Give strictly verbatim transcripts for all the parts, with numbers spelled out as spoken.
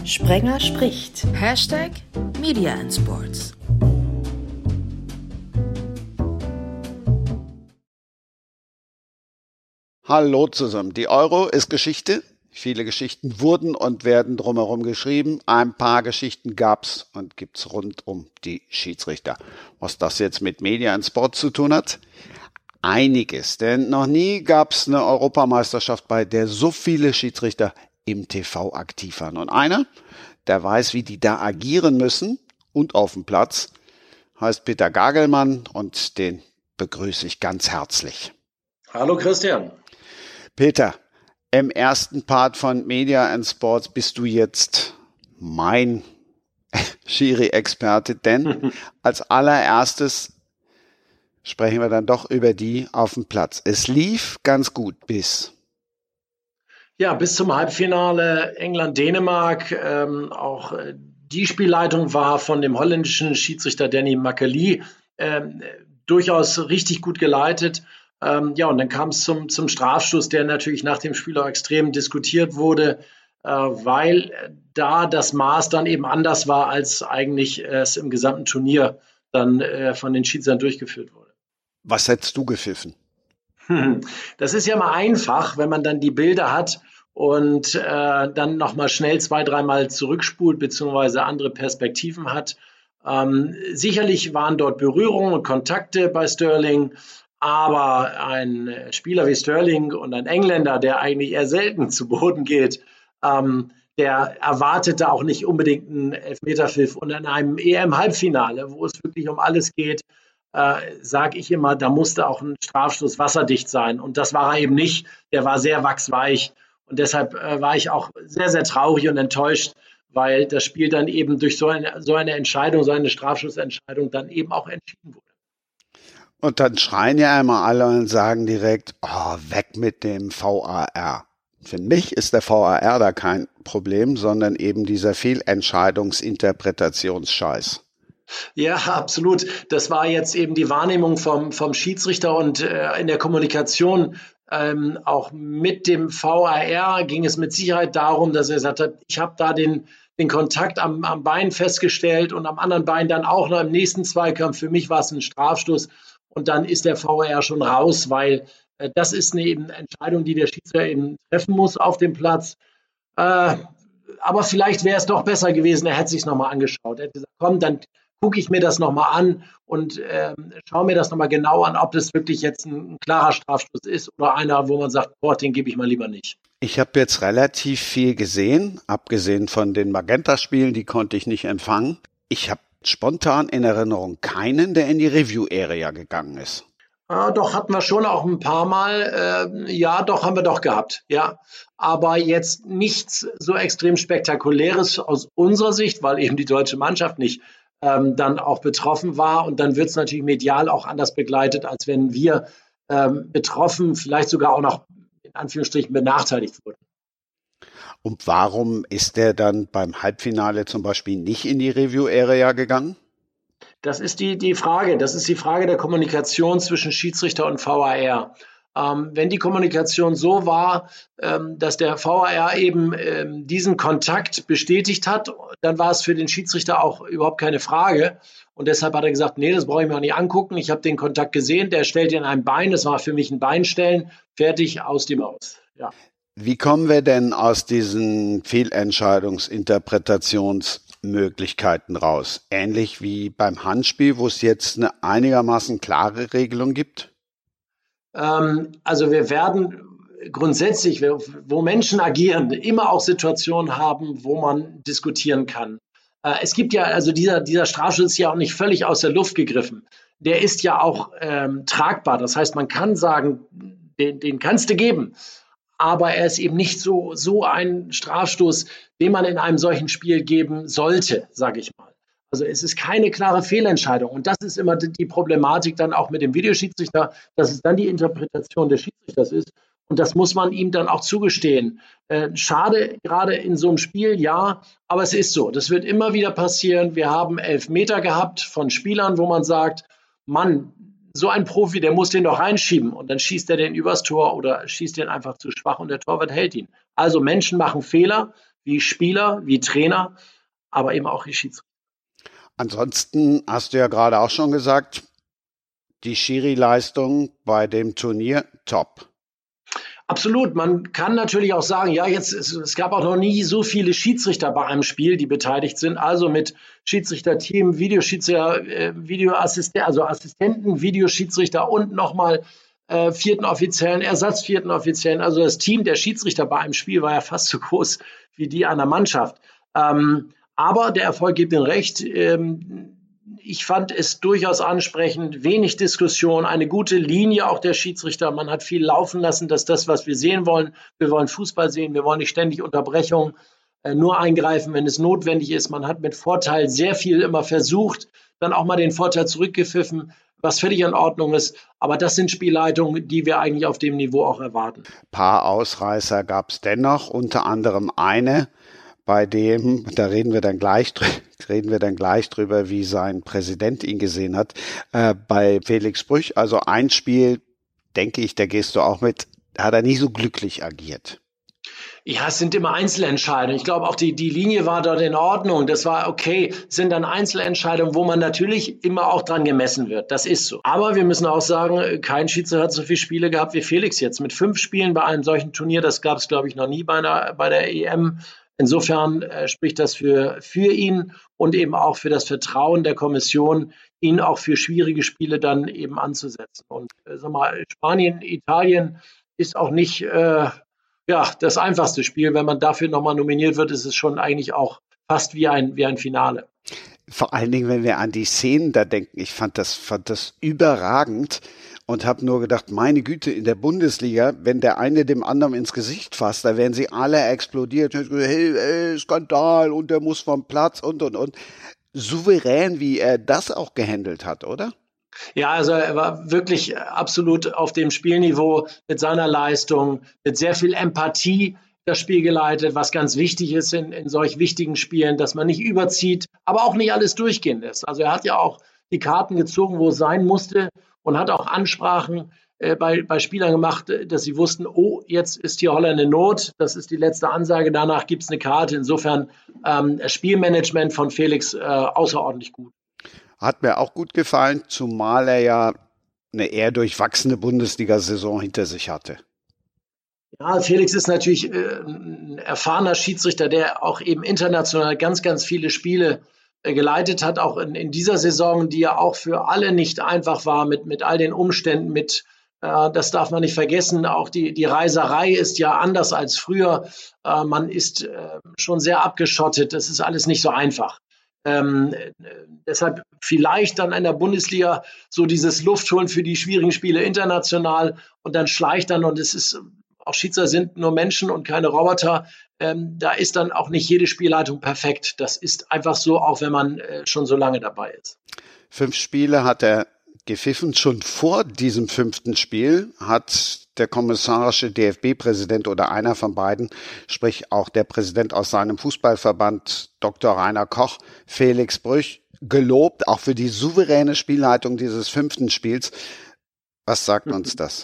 Sprenger spricht. Hashtag Media and Sports. Hallo zusammen. Die Euro ist Geschichte. Viele Geschichten wurden und werden drumherum geschrieben. Ein paar Geschichten gab's und gibt's rund um die Schiedsrichter. Was das jetzt mit Media and Sport zu tun hat? Einiges, denn noch nie gab's eine Europameisterschaft, bei der so viele Schiedsrichter im T V aktiv waren. Und einer, der weiß, wie die da agieren müssen und auf dem Platz, heißt Peter Gagelmann und den begrüße ich ganz herzlich. Hallo Christian. Peter, im ersten Part von Media and Sports bist du jetzt mein Schiri-Experte, denn als allererstes sprechen wir dann doch über die auf dem Platz. Es lief ganz gut bis. Ja, bis zum Halbfinale England-Dänemark. Ähm, auch äh, die Spielleitung war von dem holländischen Schiedsrichter Danny Makkelie ähm, durchaus richtig gut geleitet. Ähm, ja, und dann kam es zum, zum Strafstoß, der natürlich nach dem Spiel auch extrem diskutiert wurde, äh, weil da das Maß dann eben anders war, als eigentlich es im gesamten Turnier dann äh, von den Schiedsrichtern durchgeführt wurde. Was hättest du gepfiffen? Hm, das ist ja mal einfach, wenn man dann die Bilder hat und äh, dann nochmal schnell zwei, dreimal zurückspult, beziehungsweise andere Perspektiven hat. Ähm, sicherlich waren dort Berührungen und Kontakte bei Sterling, aber ein Spieler wie Sterling und ein Engländer, der eigentlich eher selten zu Boden geht, ähm, der erwartete auch nicht unbedingt einen Elfmeterpfiff. Und in einem E M-Halbfinale, wo es wirklich um alles geht, äh, sage ich immer, da musste auch ein Strafstoß wasserdicht sein. Und das war er eben nicht. Der war sehr wachsweich. Und deshalb äh, war ich auch sehr, sehr traurig und enttäuscht, weil das Spiel dann eben durch so eine, so eine Entscheidung, so eine Strafstoßentscheidung dann eben auch entschieden wurde. Und dann schreien ja immer alle und sagen direkt, oh, weg mit dem V A R. Für mich ist der V A R da kein Problem, sondern eben dieser Fehlentscheidungsinterpretationsscheiß. Ja, absolut. Das war jetzt eben die Wahrnehmung vom, vom Schiedsrichter und äh, in der Kommunikation ähm, auch mit dem V A R ging es mit Sicherheit darum, dass er gesagt hat, ich habe da den, den Kontakt am, am Bein festgestellt und am anderen Bein dann auch noch im nächsten Zweikampf. Für mich war es ein Strafstoß. Und dann ist der V A R schon raus, weil äh, das ist eine eben Entscheidung, die der Schiedsrichter eben treffen muss auf dem Platz. Äh, aber vielleicht wäre es doch besser gewesen, er hätte sich nochmal angeschaut. Er hätte gesagt, komm, dann gucke ich mir das nochmal an und äh, schaue mir das nochmal genau an, ob das wirklich jetzt ein, ein klarer Strafstoß ist oder einer, wo man sagt, boah, den gebe ich mal lieber nicht. Ich habe jetzt relativ viel gesehen, abgesehen von den Magenta-Spielen, die konnte ich nicht empfangen. Ich habe spontan in Erinnerung keinen, der in die Review-Area gegangen ist. Ah, doch, hatten wir schon auch ein paar Mal. Äh, ja, doch, haben wir doch gehabt. Ja, aber jetzt nichts so extrem Spektakuläres aus unserer Sicht, weil eben die deutsche Mannschaft nicht ähm, dann auch betroffen war. Und dann wird es natürlich medial auch anders begleitet, als wenn wir ähm, betroffen, vielleicht sogar auch noch in Anführungsstrichen benachteiligt wurden. Und warum ist der dann beim Halbfinale zum Beispiel nicht in die Review-Area gegangen? Das ist die, die Frage. Das ist die Frage der Kommunikation zwischen Schiedsrichter und V A R. Ähm, wenn die Kommunikation so war, ähm, dass der V A R eben ähm, diesen Kontakt bestätigt hat, dann war es für den Schiedsrichter auch überhaupt keine Frage. Und deshalb hat er gesagt, nee, das brauche ich mir auch nicht angucken. Ich habe den Kontakt gesehen, der stellt in ein Bein. Das war für mich ein Beinstellen. Fertig, aus dem Aus. Ja. Wie kommen wir denn aus diesen Fehlentscheidungsinterpretationsmöglichkeiten raus? Ähnlich wie beim Handspiel, wo es jetzt eine einigermaßen klare Regelung gibt? Ähm, also wir werden grundsätzlich, wo Menschen agieren, immer auch Situationen haben, wo man diskutieren kann. Äh, es gibt ja, also dieser, dieser Strafstoß ist ja auch nicht völlig aus der Luft gegriffen. Der ist ja auch ähm, tragbar. Das heißt, man kann sagen, den, den kannst du geben. Aber er ist eben nicht so, so ein Strafstoß, den man in einem solchen Spiel geben sollte, sage ich mal. Also es ist keine klare Fehlentscheidung. Und das ist immer die Problematik dann auch mit dem Videoschiedsrichter, dass es dann die Interpretation des Schiedsrichters ist. Und das muss man ihm dann auch zugestehen. Äh, schade, gerade in so einem Spiel, ja, aber es ist so. Das wird immer wieder passieren. Wir haben Elfmeter gehabt von Spielern, wo man sagt, Mann, so ein Profi, der muss den doch reinschieben und dann schießt er den übers Tor oder schießt den einfach zu schwach und der Torwart hält ihn. Also Menschen machen Fehler, wie Spieler, wie Trainer, aber eben auch wie Schiedsrichter. Ansonsten hast du ja gerade auch schon gesagt, die Schiri-Leistung bei dem Turnier top. Absolut. Man kann natürlich auch sagen, ja, jetzt es, es gab auch noch nie so viele Schiedsrichter bei einem Spiel, die beteiligt sind. Also mit Schiedsrichterteam, Videoschiedsrichter, äh, Videoassistent, also Assistenten, Videoschiedsrichter und nochmal äh, vierten Offiziellen, Ersatzvierten Offiziellen. Also das Team der Schiedsrichter bei einem Spiel war ja fast so groß wie die einer Mannschaft. Ähm, aber der Erfolg gibt ihnen recht. Ähm, Ich fand es durchaus ansprechend, wenig Diskussion, eine gute Linie auch der Schiedsrichter. Man hat viel laufen lassen, dass das, was wir sehen wollen, wir wollen Fußball sehen, wir wollen nicht ständig Unterbrechungen, äh, nur eingreifen, wenn es notwendig ist. Man hat mit Vorteil sehr viel immer versucht, dann auch mal den Vorteil zurückgepfiffen, was völlig in Ordnung ist. Aber das sind Spielleitungen, die wir eigentlich auf dem Niveau auch erwarten. Ein paar Ausreißer gab es dennoch, unter anderem eine, bei dem, da reden wir dann gleich drüber, reden wir dann gleich drüber, wie sein Präsident ihn gesehen hat, äh, bei Felix Brüch. Also ein Spiel, denke ich, da gehst du auch mit, hat er nicht so glücklich agiert. Ja, es sind immer Einzelentscheidungen. Ich glaube, auch die, die Linie war dort in Ordnung. Das war okay. Es sind dann Einzelentscheidungen, wo man natürlich immer auch dran gemessen wird. Das ist so. Aber wir müssen auch sagen, kein Schiedsrichter hat so viele Spiele gehabt wie Felix jetzt. Mit fünf Spielen bei einem solchen Turnier, das gab es, glaube ich, noch nie bei, einer, bei der E M. Insofern äh, spricht das für, für ihn und eben auch für das Vertrauen der Kommission, ihn auch für schwierige Spiele dann eben anzusetzen. Und äh, sag mal, Spanien, Italien ist auch nicht äh, ja, das einfachste Spiel. Wenn man dafür nochmal nominiert wird, ist es schon eigentlich auch fast wie ein, wie ein Finale. Vor allen Dingen, wenn wir an die Szenen da denken, ich fand das, fand das überragend. Und habe nur gedacht, meine Güte, in der Bundesliga, wenn der eine dem anderen ins Gesicht fasst, da werden sie alle explodiert. Hey, hey, Skandal und der muss vom Platz und, und, und. Souverän, wie er das auch gehandelt hat, oder? Ja, also er war wirklich absolut auf dem Spielniveau mit seiner Leistung, mit sehr viel Empathie das Spiel geleitet, was ganz wichtig ist in, in solch wichtigen Spielen, dass man nicht überzieht, aber auch nicht alles durchgehen lässt. Also er hat ja auch die Karten gezogen, wo es sein musste, und hat auch Ansprachen äh, bei, bei Spielern gemacht, dass sie wussten, oh, jetzt ist hier Holland in Not, das ist die letzte Ansage, danach gibt es eine Karte. Insofern ähm, Spielmanagement von Felix äh, außerordentlich gut. Hat mir auch gut gefallen, zumal er ja eine eher durchwachsene Bundesliga-Saison hinter sich hatte. Ja, Felix ist natürlich äh, ein erfahrener Schiedsrichter, der auch eben international ganz, ganz viele Spiele geleitet hat, auch in, in dieser Saison, die ja auch für alle nicht einfach war, mit, mit all den Umständen, mit, äh, das darf man nicht vergessen, auch die, die Reiserei ist ja anders als früher. Äh, man ist äh, schon sehr abgeschottet, das ist alles nicht so einfach. Ähm, äh, deshalb vielleicht dann in der Bundesliga so dieses Luftholen für die schwierigen Spiele international und dann schleicht dann, und es ist, auch Schiedsrichter sind nur Menschen und keine Roboter. Ähm, da ist dann auch nicht jede Spielleitung perfekt. Das ist einfach so, auch wenn man äh, schon so lange dabei ist. Fünf Spiele hat er gepfiffen. Schon vor diesem fünften Spiel hat der kommissarische D F B-Präsident oder einer von beiden, sprich auch der Präsident aus seinem Fußballverband, Doktor Rainer Koch, Felix Brüch, gelobt, auch für die souveräne Spielleitung dieses fünften Spiels. Was sagt uns das?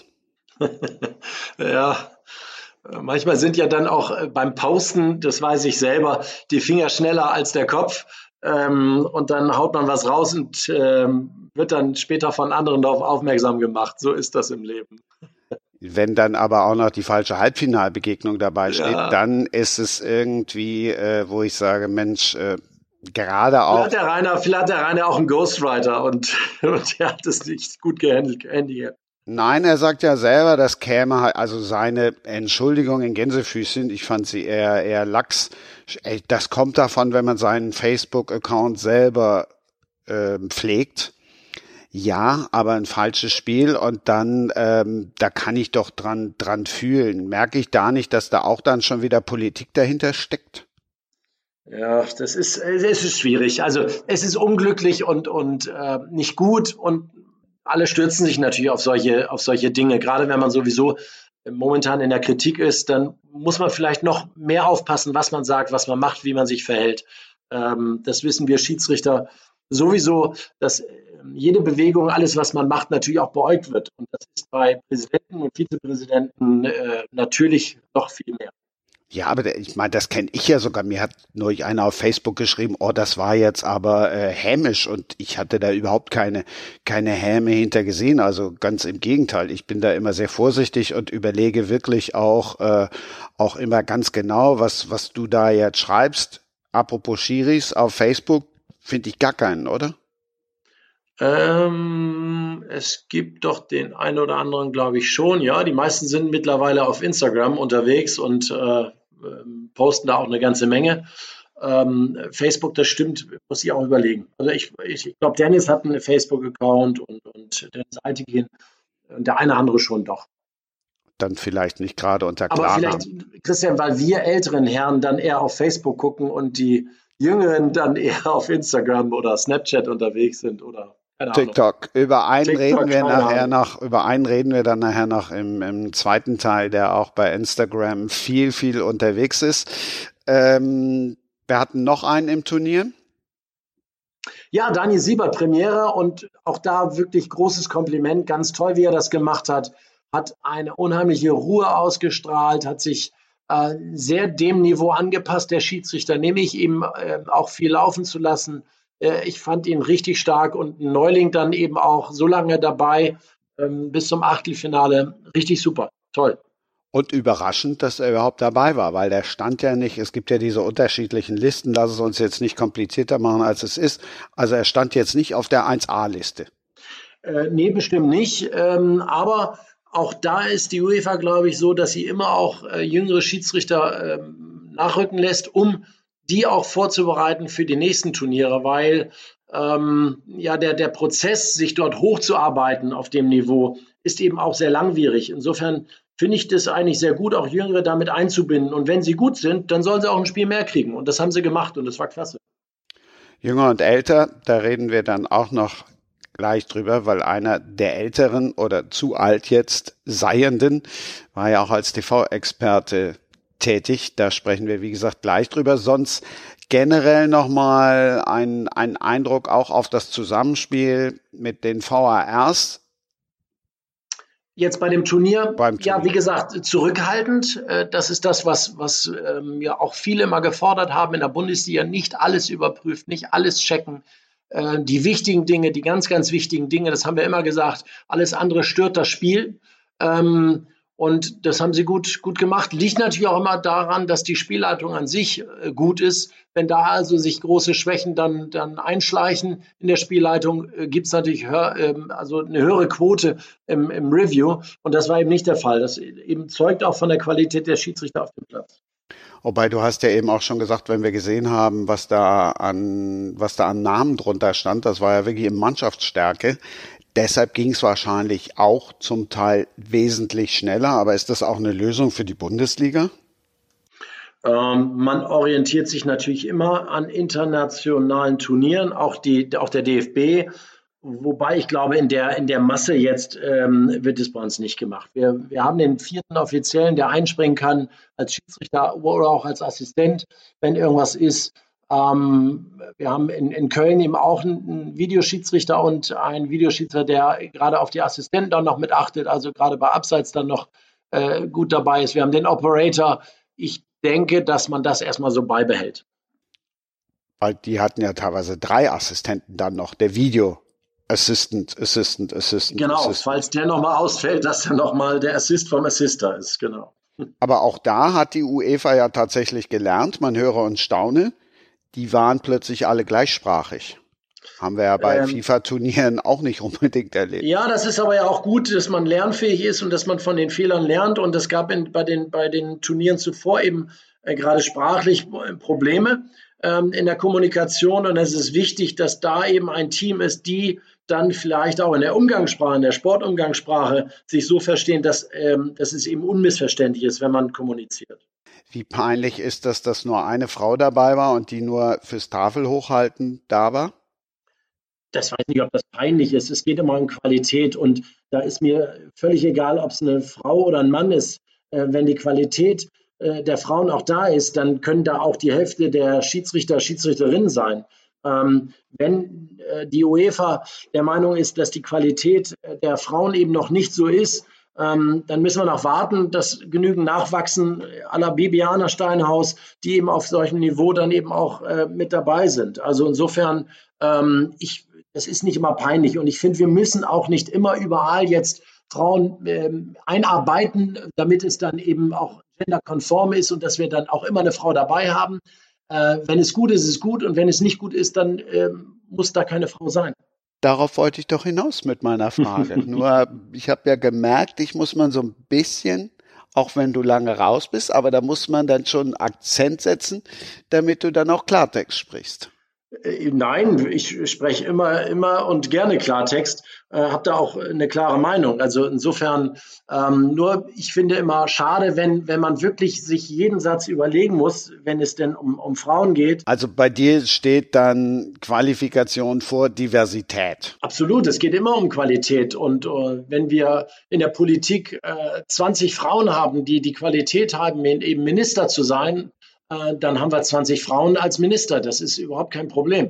Ja, manchmal sind ja dann auch beim Posten, das weiß ich selber, die Finger schneller als der Kopf. Ähm, und dann haut man was raus und ähm, wird dann später von anderen darauf aufmerksam gemacht. So ist das im Leben. Wenn dann aber auch noch die falsche Halbfinalbegegnung dabei steht, Ja. Dann ist es irgendwie, äh, wo ich sage, Mensch, äh, gerade auch. Vielleicht hat der Rainer, vielleicht hat der Rainer auch einen Ghostwriter und, und der hat es nicht gut gehandelt. gehandelt. Nein, er sagt ja selber, das käme halt, also seine Entschuldigung in Gänsefüßchen, ich fand sie eher, eher lax. Das kommt davon, wenn man seinen Facebook-Account selber äh, pflegt. Ja, aber ein falsches Spiel und dann, ähm, da kann ich doch dran, dran fühlen. Merke ich da nicht, dass da auch dann schon wieder Politik dahinter steckt? Ja, das ist, es ist schwierig. Also es ist unglücklich und, und äh, nicht gut, und alle stürzen sich natürlich auf solche, auf solche Dinge. Gerade wenn man sowieso momentan in der Kritik ist, dann muss man vielleicht noch mehr aufpassen, was man sagt, was man macht, wie man sich verhält. Ähm, das wissen wir Schiedsrichter sowieso, dass jede Bewegung, alles, was man macht, natürlich auch beäugt wird. Und das ist bei Präsidenten und Vizepräsidenten äh, natürlich noch viel mehr. Ja, aber der, ich meine, das kenne ich ja sogar. Mir hat neulich einer auf Facebook geschrieben, oh, das war jetzt aber äh, hämisch, und ich hatte da überhaupt keine keine Häme hinter gesehen. Also ganz im Gegenteil. Ich bin da immer sehr vorsichtig und überlege wirklich auch äh, auch immer ganz genau, was was du da jetzt schreibst. Apropos Schiris auf Facebook, finde ich gar keinen, oder? Ähm, es gibt doch den einen oder anderen, glaube ich schon. Ja, die meisten sind mittlerweile auf Instagram unterwegs und äh, ähm, posten da auch eine ganze Menge. Ähm, Facebook, das stimmt, muss ich auch überlegen. Also ich, ich, ich glaube, Dennis hat einen Facebook-Account und, und Dennis Altekin und der eine andere schon doch. Dann vielleicht nicht gerade unter Aber Klarnamen. vielleicht, Christian, weil wir älteren Herren dann eher auf Facebook gucken und die Jüngeren dann eher auf Instagram oder Snapchat unterwegs sind oder keine Ahnung. TikTok. Über einen TikTok, reden wir keine nachher Ahnung. noch, über einen reden wir dann nachher noch im, im zweiten Teil, der auch bei Instagram viel, viel unterwegs ist. Ähm, wir hatten noch einen im Turnier. Ja, Daniel Siebert, Premiere, und auch da wirklich großes Kompliment. Ganz toll, wie er das gemacht hat. Hat eine unheimliche Ruhe ausgestrahlt, hat sich äh, sehr dem Niveau angepasst. Der Schiedsrichter, nämlich ihm äh, auch viel laufen zu lassen. Äh, ich fand ihn richtig stark, und ein Neuling dann eben auch so lange dabei ähm, bis zum Achtelfinale. Richtig super, toll. Und überraschend, dass er überhaupt dabei war, weil der stand ja nicht, es gibt ja diese unterschiedlichen Listen, lass es uns jetzt nicht komplizierter machen, als es ist. Also er stand jetzt nicht auf der eins A-Liste. Äh, nee, bestimmt nicht. Ähm, aber auch da ist die UEFA, glaube ich, so, dass sie immer auch äh, jüngere Schiedsrichter ähm, nachrücken lässt, um die auch vorzubereiten für die nächsten Turniere, weil ähm, ja der, der Prozess, sich dort hochzuarbeiten auf dem Niveau, ist eben auch sehr langwierig. Insofern finde ich das eigentlich sehr gut, auch Jüngere damit einzubinden. Und wenn sie gut sind, dann sollen sie auch ein Spiel mehr kriegen. Und das haben sie gemacht, und das war klasse. Jünger und älter, da reden wir dann auch noch gleich drüber, weil einer der Älteren oder zu alt jetzt Seienden war ja auch als T V-Experte tätig. Da sprechen wir, wie gesagt, gleich drüber. Sonst generell nochmal ein, ein Eindruck auch auf das Zusammenspiel mit den V A Rs. Jetzt bei dem Turnier, Beim Turnier. ja, wie gesagt, zurückhaltend. Äh, Das ist das, was, was ähm, ja auch viele mal gefordert haben in der Bundesliga. Nicht alles überprüft, nicht alles checken. Äh, Die wichtigen Dinge, die ganz, ganz wichtigen Dinge, das haben wir immer gesagt, alles andere stört das Spiel. Ähm, Und das haben sie gut, gut gemacht. Liegt natürlich auch immer daran, dass die Spielleitung an sich äh, gut ist. Wenn da also sich große Schwächen dann, dann einschleichen in der Spielleitung, äh, gibt es natürlich hör, ähm, also eine höhere Quote im, im Review. Und das war eben nicht der Fall. Das eben zeugt auch von der Qualität der Schiedsrichter auf dem Platz. Wobei du hast ja eben auch schon gesagt, wenn wir gesehen haben, was da an, was da an Namen drunter stand, das war ja wirklich in Mannschaftsstärke. Deshalb ging es wahrscheinlich auch zum Teil wesentlich schneller. Aber ist das auch eine Lösung für die Bundesliga? Ähm, man orientiert sich natürlich immer an internationalen Turnieren, auch, die, auch der D F B. Wobei ich glaube, in der, in der Masse jetzt ähm, wird es bei uns nicht gemacht. Wir, wir haben den vierten Offiziellen, der einspringen kann als Schiedsrichter oder auch als Assistent, wenn irgendwas ist. Ähm, wir haben in, in Köln eben auch einen Videoschiedsrichter und einen Videoschiedsrichter, der gerade auf die Assistenten dann noch mit achtet, also gerade bei Abseits dann noch äh, gut dabei ist. Wir haben den Operator. Ich denke, dass man das erstmal so beibehält. Weil die hatten ja teilweise drei Assistenten dann noch, der Video. Assistant, Assistant, Assistant. Genau, Assistant. falls der nochmal ausfällt, dass dann nochmal der Assist vom Assister ist, genau. Aber auch da hat die UEFA ja tatsächlich gelernt, man höre und staune, die waren plötzlich alle gleichsprachig. Haben wir ja bei ähm, FIFA-Turnieren auch nicht unbedingt erlebt. Ja, das ist aber ja auch gut, dass man lernfähig ist und dass man von den Fehlern lernt. Und es gab in, bei, den, bei den Turnieren zuvor eben äh, gerade sprachlich Probleme ähm, in der Kommunikation. Und es ist wichtig, dass da eben ein Team ist, die dann vielleicht auch in der Umgangssprache, in der Sportumgangssprache sich so verstehen, dass, ähm, dass es eben unmissverständlich ist, wenn man kommuniziert. Wie peinlich ist das, dass nur eine Frau dabei war und die nur fürs Tafelhochhalten da war? Das weiß nicht, ob das peinlich ist. Es geht immer um Qualität, und da ist mir völlig egal, ob es eine Frau oder ein Mann ist. Äh, wenn die Qualität äh, der Frauen auch da ist, dann können da auch die Hälfte der Schiedsrichter, Schiedsrichterinnen sein. Ähm, wenn äh, die UEFA der Meinung ist, dass die Qualität der Frauen eben noch nicht so ist, Ähm, dann müssen wir noch warten, dass genügend nachwachsen à la Bibiana Steinhaus, die eben auf solchem Niveau dann eben auch äh, mit dabei sind. Also insofern, ähm, ich, das ist nicht immer peinlich. Und ich finde, wir müssen auch nicht immer überall jetzt Frauen ähm, einarbeiten, damit es dann eben auch genderkonform ist und dass wir dann auch immer eine Frau dabei haben. Äh, wenn es gut ist, ist es gut. Und wenn es nicht gut ist, dann ähm, muss da keine Frau sein. Darauf wollte ich doch hinaus mit meiner Frage. Nur, ich habe ja gemerkt, dich muss man so ein bisschen, auch wenn du lange raus bist, aber da muss man dann schon einen Akzent setzen, damit du dann auch Klartext sprichst. Nein, ich spreche immer, immer und gerne Klartext, äh, habe da auch eine klare Meinung. Also insofern, ähm, nur ich finde immer schade, wenn, wenn man wirklich sich jeden Satz überlegen muss, wenn es denn um, um Frauen geht. Also bei dir steht dann Qualifikation vor Diversität. Absolut, es geht immer um Qualität. Und äh, wenn wir in der Politik äh, zwanzig Frauen haben, die die Qualität haben, eben Minister zu sein, dann haben wir zwanzig Frauen als Minister. Das ist überhaupt kein Problem.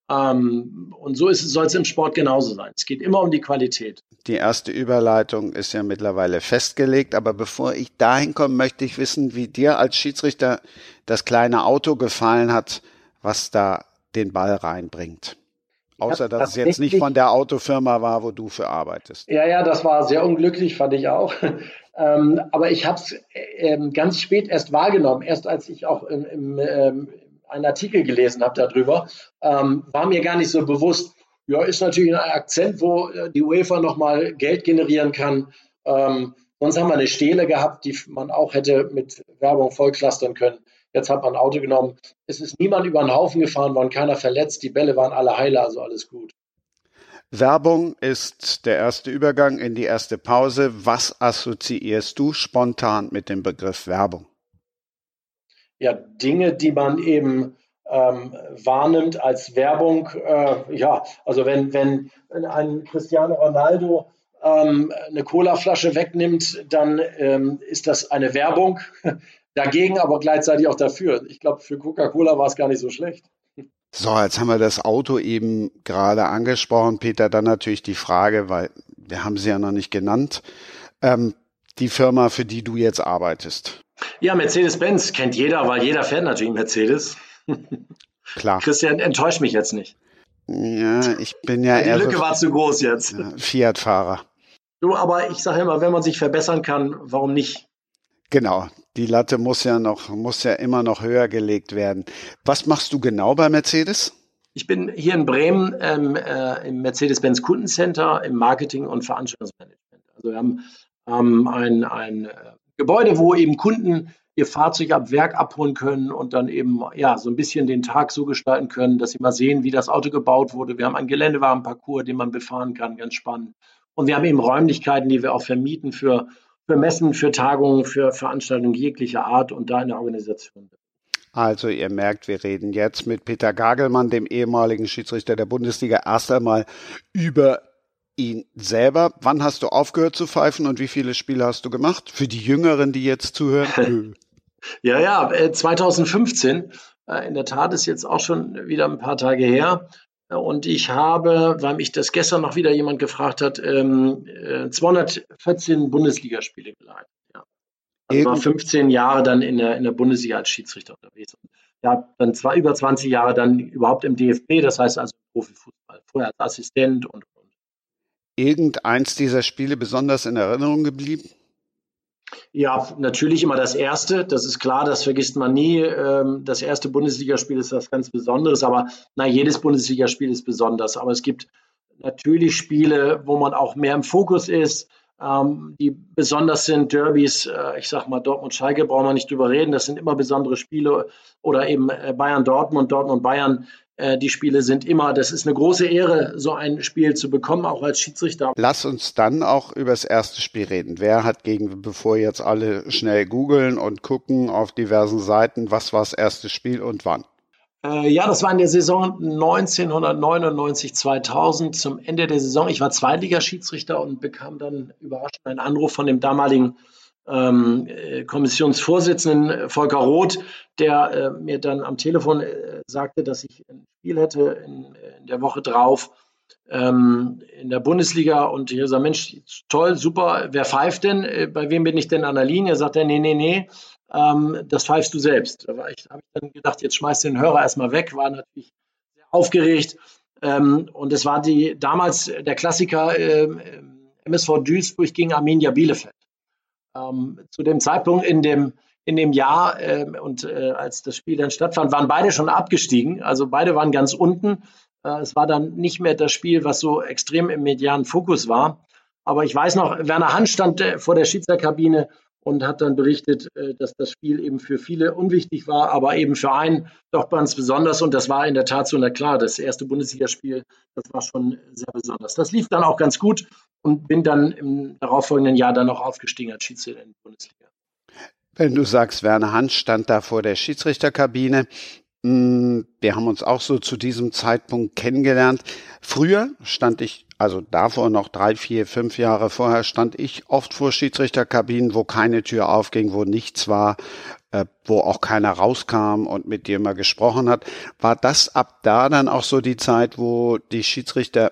Ähm, und so ist es, soll es im Sport genauso sein. Es geht immer um die Qualität. Die erste Überleitung ist ja mittlerweile festgelegt, aber bevor ich dahin komme, möchte ich wissen, wie dir als Schiedsrichter das kleine Auto gefallen hat, was da den Ball reinbringt. Außer, dass es jetzt nicht von der Autofirma war, wo du für arbeitest. Ja, ja, das war sehr unglücklich, fand ich auch. ähm, aber ich habe es ähm, ganz spät erst wahrgenommen, erst als ich auch im, im, ähm, einen Artikel gelesen habe darüber, ähm, war mir gar nicht so bewusst. Ja, ist natürlich ein Akzent, wo die UEFA nochmal Geld generieren kann. Ähm, sonst haben wir eine Stele gehabt, die man auch hätte mit Werbung vollklustern können. Jetzt hat man ein Auto genommen. Es ist niemand über den Haufen gefahren worden, keiner verletzt. Die Bälle waren alle heile, also alles gut. Werbung ist der erste Übergang in die erste Pause. Was assoziierst du spontan mit dem Begriff Werbung? Ja, Dinge, die man eben ähm, wahrnimmt als Werbung. Äh, ja, also wenn, wenn ein Cristiano Ronaldo ähm, eine Colaflasche wegnimmt, dann ähm, ist das eine Werbung. Dagegen, aber gleichzeitig auch dafür. Ich glaube, für Coca-Cola war es gar nicht so schlecht. So, jetzt haben wir das Auto eben gerade angesprochen, Peter. Dann natürlich die Frage, weil wir haben sie ja noch nicht genannt, ähm, die Firma, für die du jetzt arbeitest. Ja, Mercedes-Benz kennt jeder, weil jeder fährt natürlich Mercedes. Klar. Christian, enttäuscht mich jetzt nicht. Ja, ich bin ja Die eher Lücke so war zu groß jetzt. Fiat-Fahrer. Du, aber ich sage immer, wenn man sich verbessern kann, warum nicht? Genau, die Latte muss ja noch, muss ja immer noch höher gelegt werden. Was machst du genau bei Mercedes? Ich bin hier in Bremen ähm, äh, im Mercedes-Benz Kundencenter im Marketing- und Veranstaltungsmanagement. Also wir haben ähm, ein, ein äh, Gebäude, wo eben Kunden ihr Fahrzeug ab Werk abholen können und dann eben ja so ein bisschen den Tag so gestalten können, dass sie mal sehen, wie das Auto gebaut wurde. Wir haben einen Geländewagenparcours, den man befahren kann, ganz spannend. Und wir haben eben Räumlichkeiten, die wir auch vermieten für Für Messen, für Tagungen, für Veranstaltungen jeglicher Art und da in der Organisation. Also ihr merkt, wir reden jetzt mit Peter Gagelmann, dem ehemaligen Schiedsrichter der Bundesliga, erst einmal über ihn selber. Wann hast du aufgehört zu pfeifen und wie viele Spiele hast du gemacht? Für die Jüngeren, die jetzt zuhören. ja, ja, zweitausendfünfzehn. In der Tat ist jetzt auch schon wieder ein paar Tage her. Und ich habe, weil mich das gestern noch wieder jemand gefragt hat, ähm, zweihundertvierzehn Bundesligaspiele geleitet. Ja. Also war fünfzehn Jahre dann in der, in der Bundesliga als Schiedsrichter unterwegs. Und ja, dann zwar über zwanzig Jahre dann überhaupt im D F B, das heißt also Profifußball, vorher als Assistent und, und. Irgendeins dieser Spiele besonders in Erinnerung geblieben? Ja, natürlich immer das erste. Das ist klar, das vergisst man nie. Das erste Bundesligaspiel ist was ganz Besonderes, aber na, jedes Bundesligaspiel ist besonders. Aber es gibt natürlich Spiele, wo man auch mehr im Fokus ist, die besonders sind. Derbys, ich sag mal Dortmund-Schalke, brauchen wir nicht drüber reden. Das sind immer besondere Spiele. Oder eben Bayern-Dortmund, Dortmund-Bayern. Die Spiele sind immer, das ist eine große Ehre, so ein Spiel zu bekommen, auch als Schiedsrichter. Lass uns dann auch über das erste Spiel reden. Wer hat gegen, bevor jetzt alle schnell googeln und gucken auf diversen Seiten, was war das erste Spiel und wann? Äh, ja, das war in der Saison neunzehnhundertneunundneunzig zweitausend zum Ende der Saison. Ich war Zweitligaschiedsrichter und bekam dann überraschend einen Anruf von dem damaligen Ähm, Kommissionsvorsitzenden Volker Roth, der äh, mir dann am Telefon äh, sagte, dass ich ein Spiel hätte in, in der Woche drauf ähm, in der Bundesliga und hier sagt, Mensch, toll, super, wer pfeift denn? Äh, Bei wem bin ich denn an der Linie? Sagt er, nee, nee, nee, ähm, das pfeifst du selbst. Da war ich, habe ich dann gedacht, jetzt schmeiß den Hörer erstmal weg, war natürlich sehr aufgeregt. Ähm, und es war die damals der Klassiker ähm, M S V Duisburg gegen Arminia Bielefeld. Ähm, zu dem Zeitpunkt in dem, in dem Jahr ähm, und äh, als das Spiel dann stattfand, waren beide schon abgestiegen. Also beide waren ganz unten. Äh, es war dann nicht mehr das Spiel, was so extrem im medialen Fokus war. Aber ich weiß noch, Werner Hansch stand äh, vor der Schiedsrichterkabine und hat dann berichtet, äh, dass das Spiel eben für viele unwichtig war, aber eben für einen doch ganz besonders. Und das war in der Tat so, na klar, das erste Bundesligaspiel, das war schon sehr besonders. Das lief dann auch ganz gut und bin dann im darauffolgenden Jahr dann noch aufgestiegen als Schiedsrichter in die Bundesliga. Wenn du sagst, Werner Hansch stand da vor der Schiedsrichterkabine, wir haben uns auch so zu diesem Zeitpunkt kennengelernt. Früher stand ich, also davor noch drei, vier, fünf Jahre vorher, stand ich oft vor Schiedsrichterkabinen, wo keine Tür aufging, wo nichts war, äh, wo auch keiner rauskam und mit dir mal gesprochen hat. War das ab da dann auch so die Zeit, wo die Schiedsrichter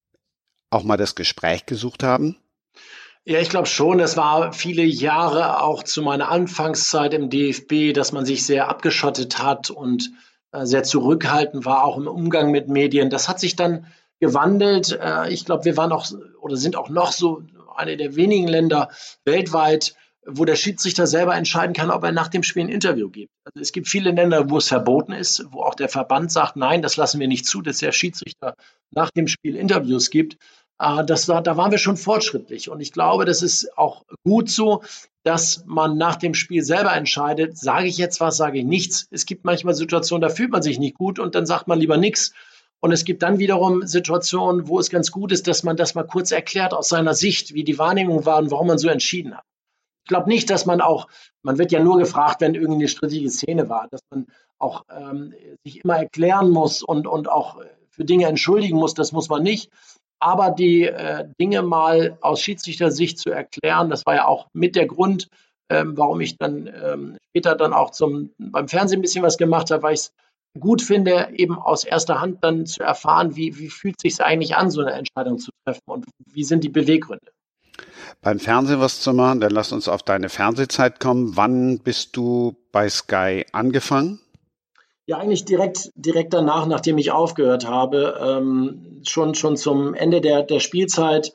auch mal das Gespräch gesucht haben? Ja, ich glaube schon. Es war viele Jahre auch zu meiner Anfangszeit im D F B, dass man sich sehr abgeschottet hat und äh, sehr zurückhaltend war, auch im Umgang mit Medien. Das hat sich dann gewandelt. Äh, ich glaube, wir waren auch oder sind auch noch so eine der wenigen Länder weltweit, wo der Schiedsrichter selber entscheiden kann, ob er nach dem Spiel ein Interview gibt. Also es gibt viele Länder, wo es verboten ist, wo auch der Verband sagt, nein, das lassen wir nicht zu, dass der Schiedsrichter nach dem Spiel Interviews gibt. Das war, da waren wir schon fortschrittlich. Und ich glaube, das ist auch gut so, dass man nach dem Spiel selber entscheidet, sage ich jetzt was, sage ich nichts. Es gibt manchmal Situationen, da fühlt man sich nicht gut und dann sagt man lieber nichts. Und es gibt dann wiederum Situationen, wo es ganz gut ist, dass man das mal kurz erklärt aus seiner Sicht, wie die Wahrnehmung war und warum man so entschieden hat. Ich glaube nicht, dass man auch, man wird ja nur gefragt, wenn irgendeine strittige Szene war, dass man auch ähm, sich immer erklären muss und, und auch für Dinge entschuldigen muss, das muss man nicht. Aber die äh, Dinge mal aus Schiedsrichtersicht zu erklären, das war ja auch mit der Grund, ähm, warum ich dann ähm, später dann auch zum, beim Fernsehen ein bisschen was gemacht habe, weil ich es gut finde, eben aus erster Hand dann zu erfahren, wie, wie fühlt es sich eigentlich an, so eine Entscheidung zu treffen und wie sind die Beweggründe. Beim Fernsehen was zu machen, dann lass uns auf deine Fernsehzeit kommen. Wann bist du bei Sky angefangen? Ja, eigentlich direkt, direkt danach, nachdem ich aufgehört habe, ähm, schon, schon zum Ende der, der Spielzeit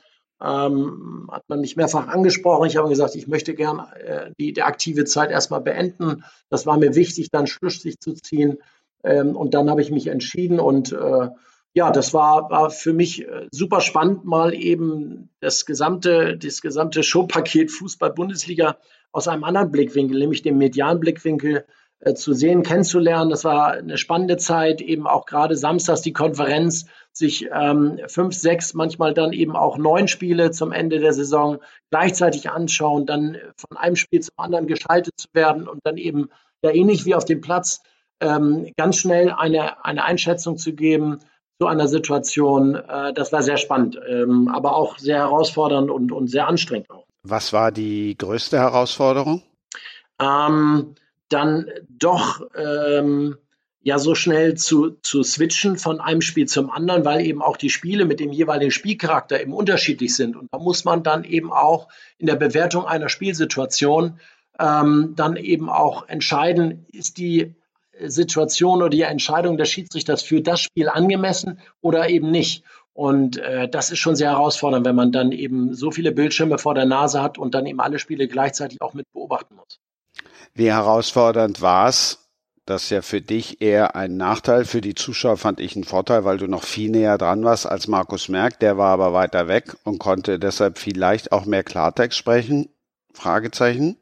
ähm, hat man mich mehrfach angesprochen. Ich habe gesagt, ich möchte gern äh, die, die aktive Zeit erstmal beenden. Das war mir wichtig, dann Schlussstrich zu ziehen. Ähm, und dann habe ich mich entschieden und äh, ja, das war, war für mich äh, super spannend, mal eben das gesamte, das gesamte Showpaket Fußball-Bundesliga aus einem anderen Blickwinkel, nämlich dem medialen Blickwinkel, zu sehen, kennenzulernen. Das war eine spannende Zeit, eben auch gerade samstags die Konferenz, sich ähm, fünf, sechs, manchmal dann eben auch neun Spiele zum Ende der Saison gleichzeitig anschauen, dann von einem Spiel zum anderen geschaltet zu werden und dann eben ja ähnlich wie auf dem Platz ähm, ganz schnell eine, eine Einschätzung zu geben zu einer Situation. Äh, das war sehr spannend, ähm, aber auch sehr herausfordernd und, und sehr anstrengend auch. Was war die größte Herausforderung? Ähm, dann doch ähm, ja so schnell zu, zu switchen von einem Spiel zum anderen, weil eben auch die Spiele mit dem jeweiligen Spielcharakter eben unterschiedlich sind. Und da muss man dann eben auch in der Bewertung einer Spielsituation ähm, dann eben auch entscheiden, ist die Situation oder die Entscheidung des Schiedsrichters für das Spiel angemessen oder eben nicht. Und äh, das ist schon sehr herausfordernd, wenn man dann eben so viele Bildschirme vor der Nase hat und dann eben alle Spiele gleichzeitig auch mit beobachten muss. Wie herausfordernd war es? Das ist ja für dich eher ein Nachteil. Für die Zuschauer fand ich einen Vorteil, weil du noch viel näher dran warst als Markus Merck. Der war aber weiter weg und konnte deshalb vielleicht auch mehr Klartext sprechen? Fragezeichen.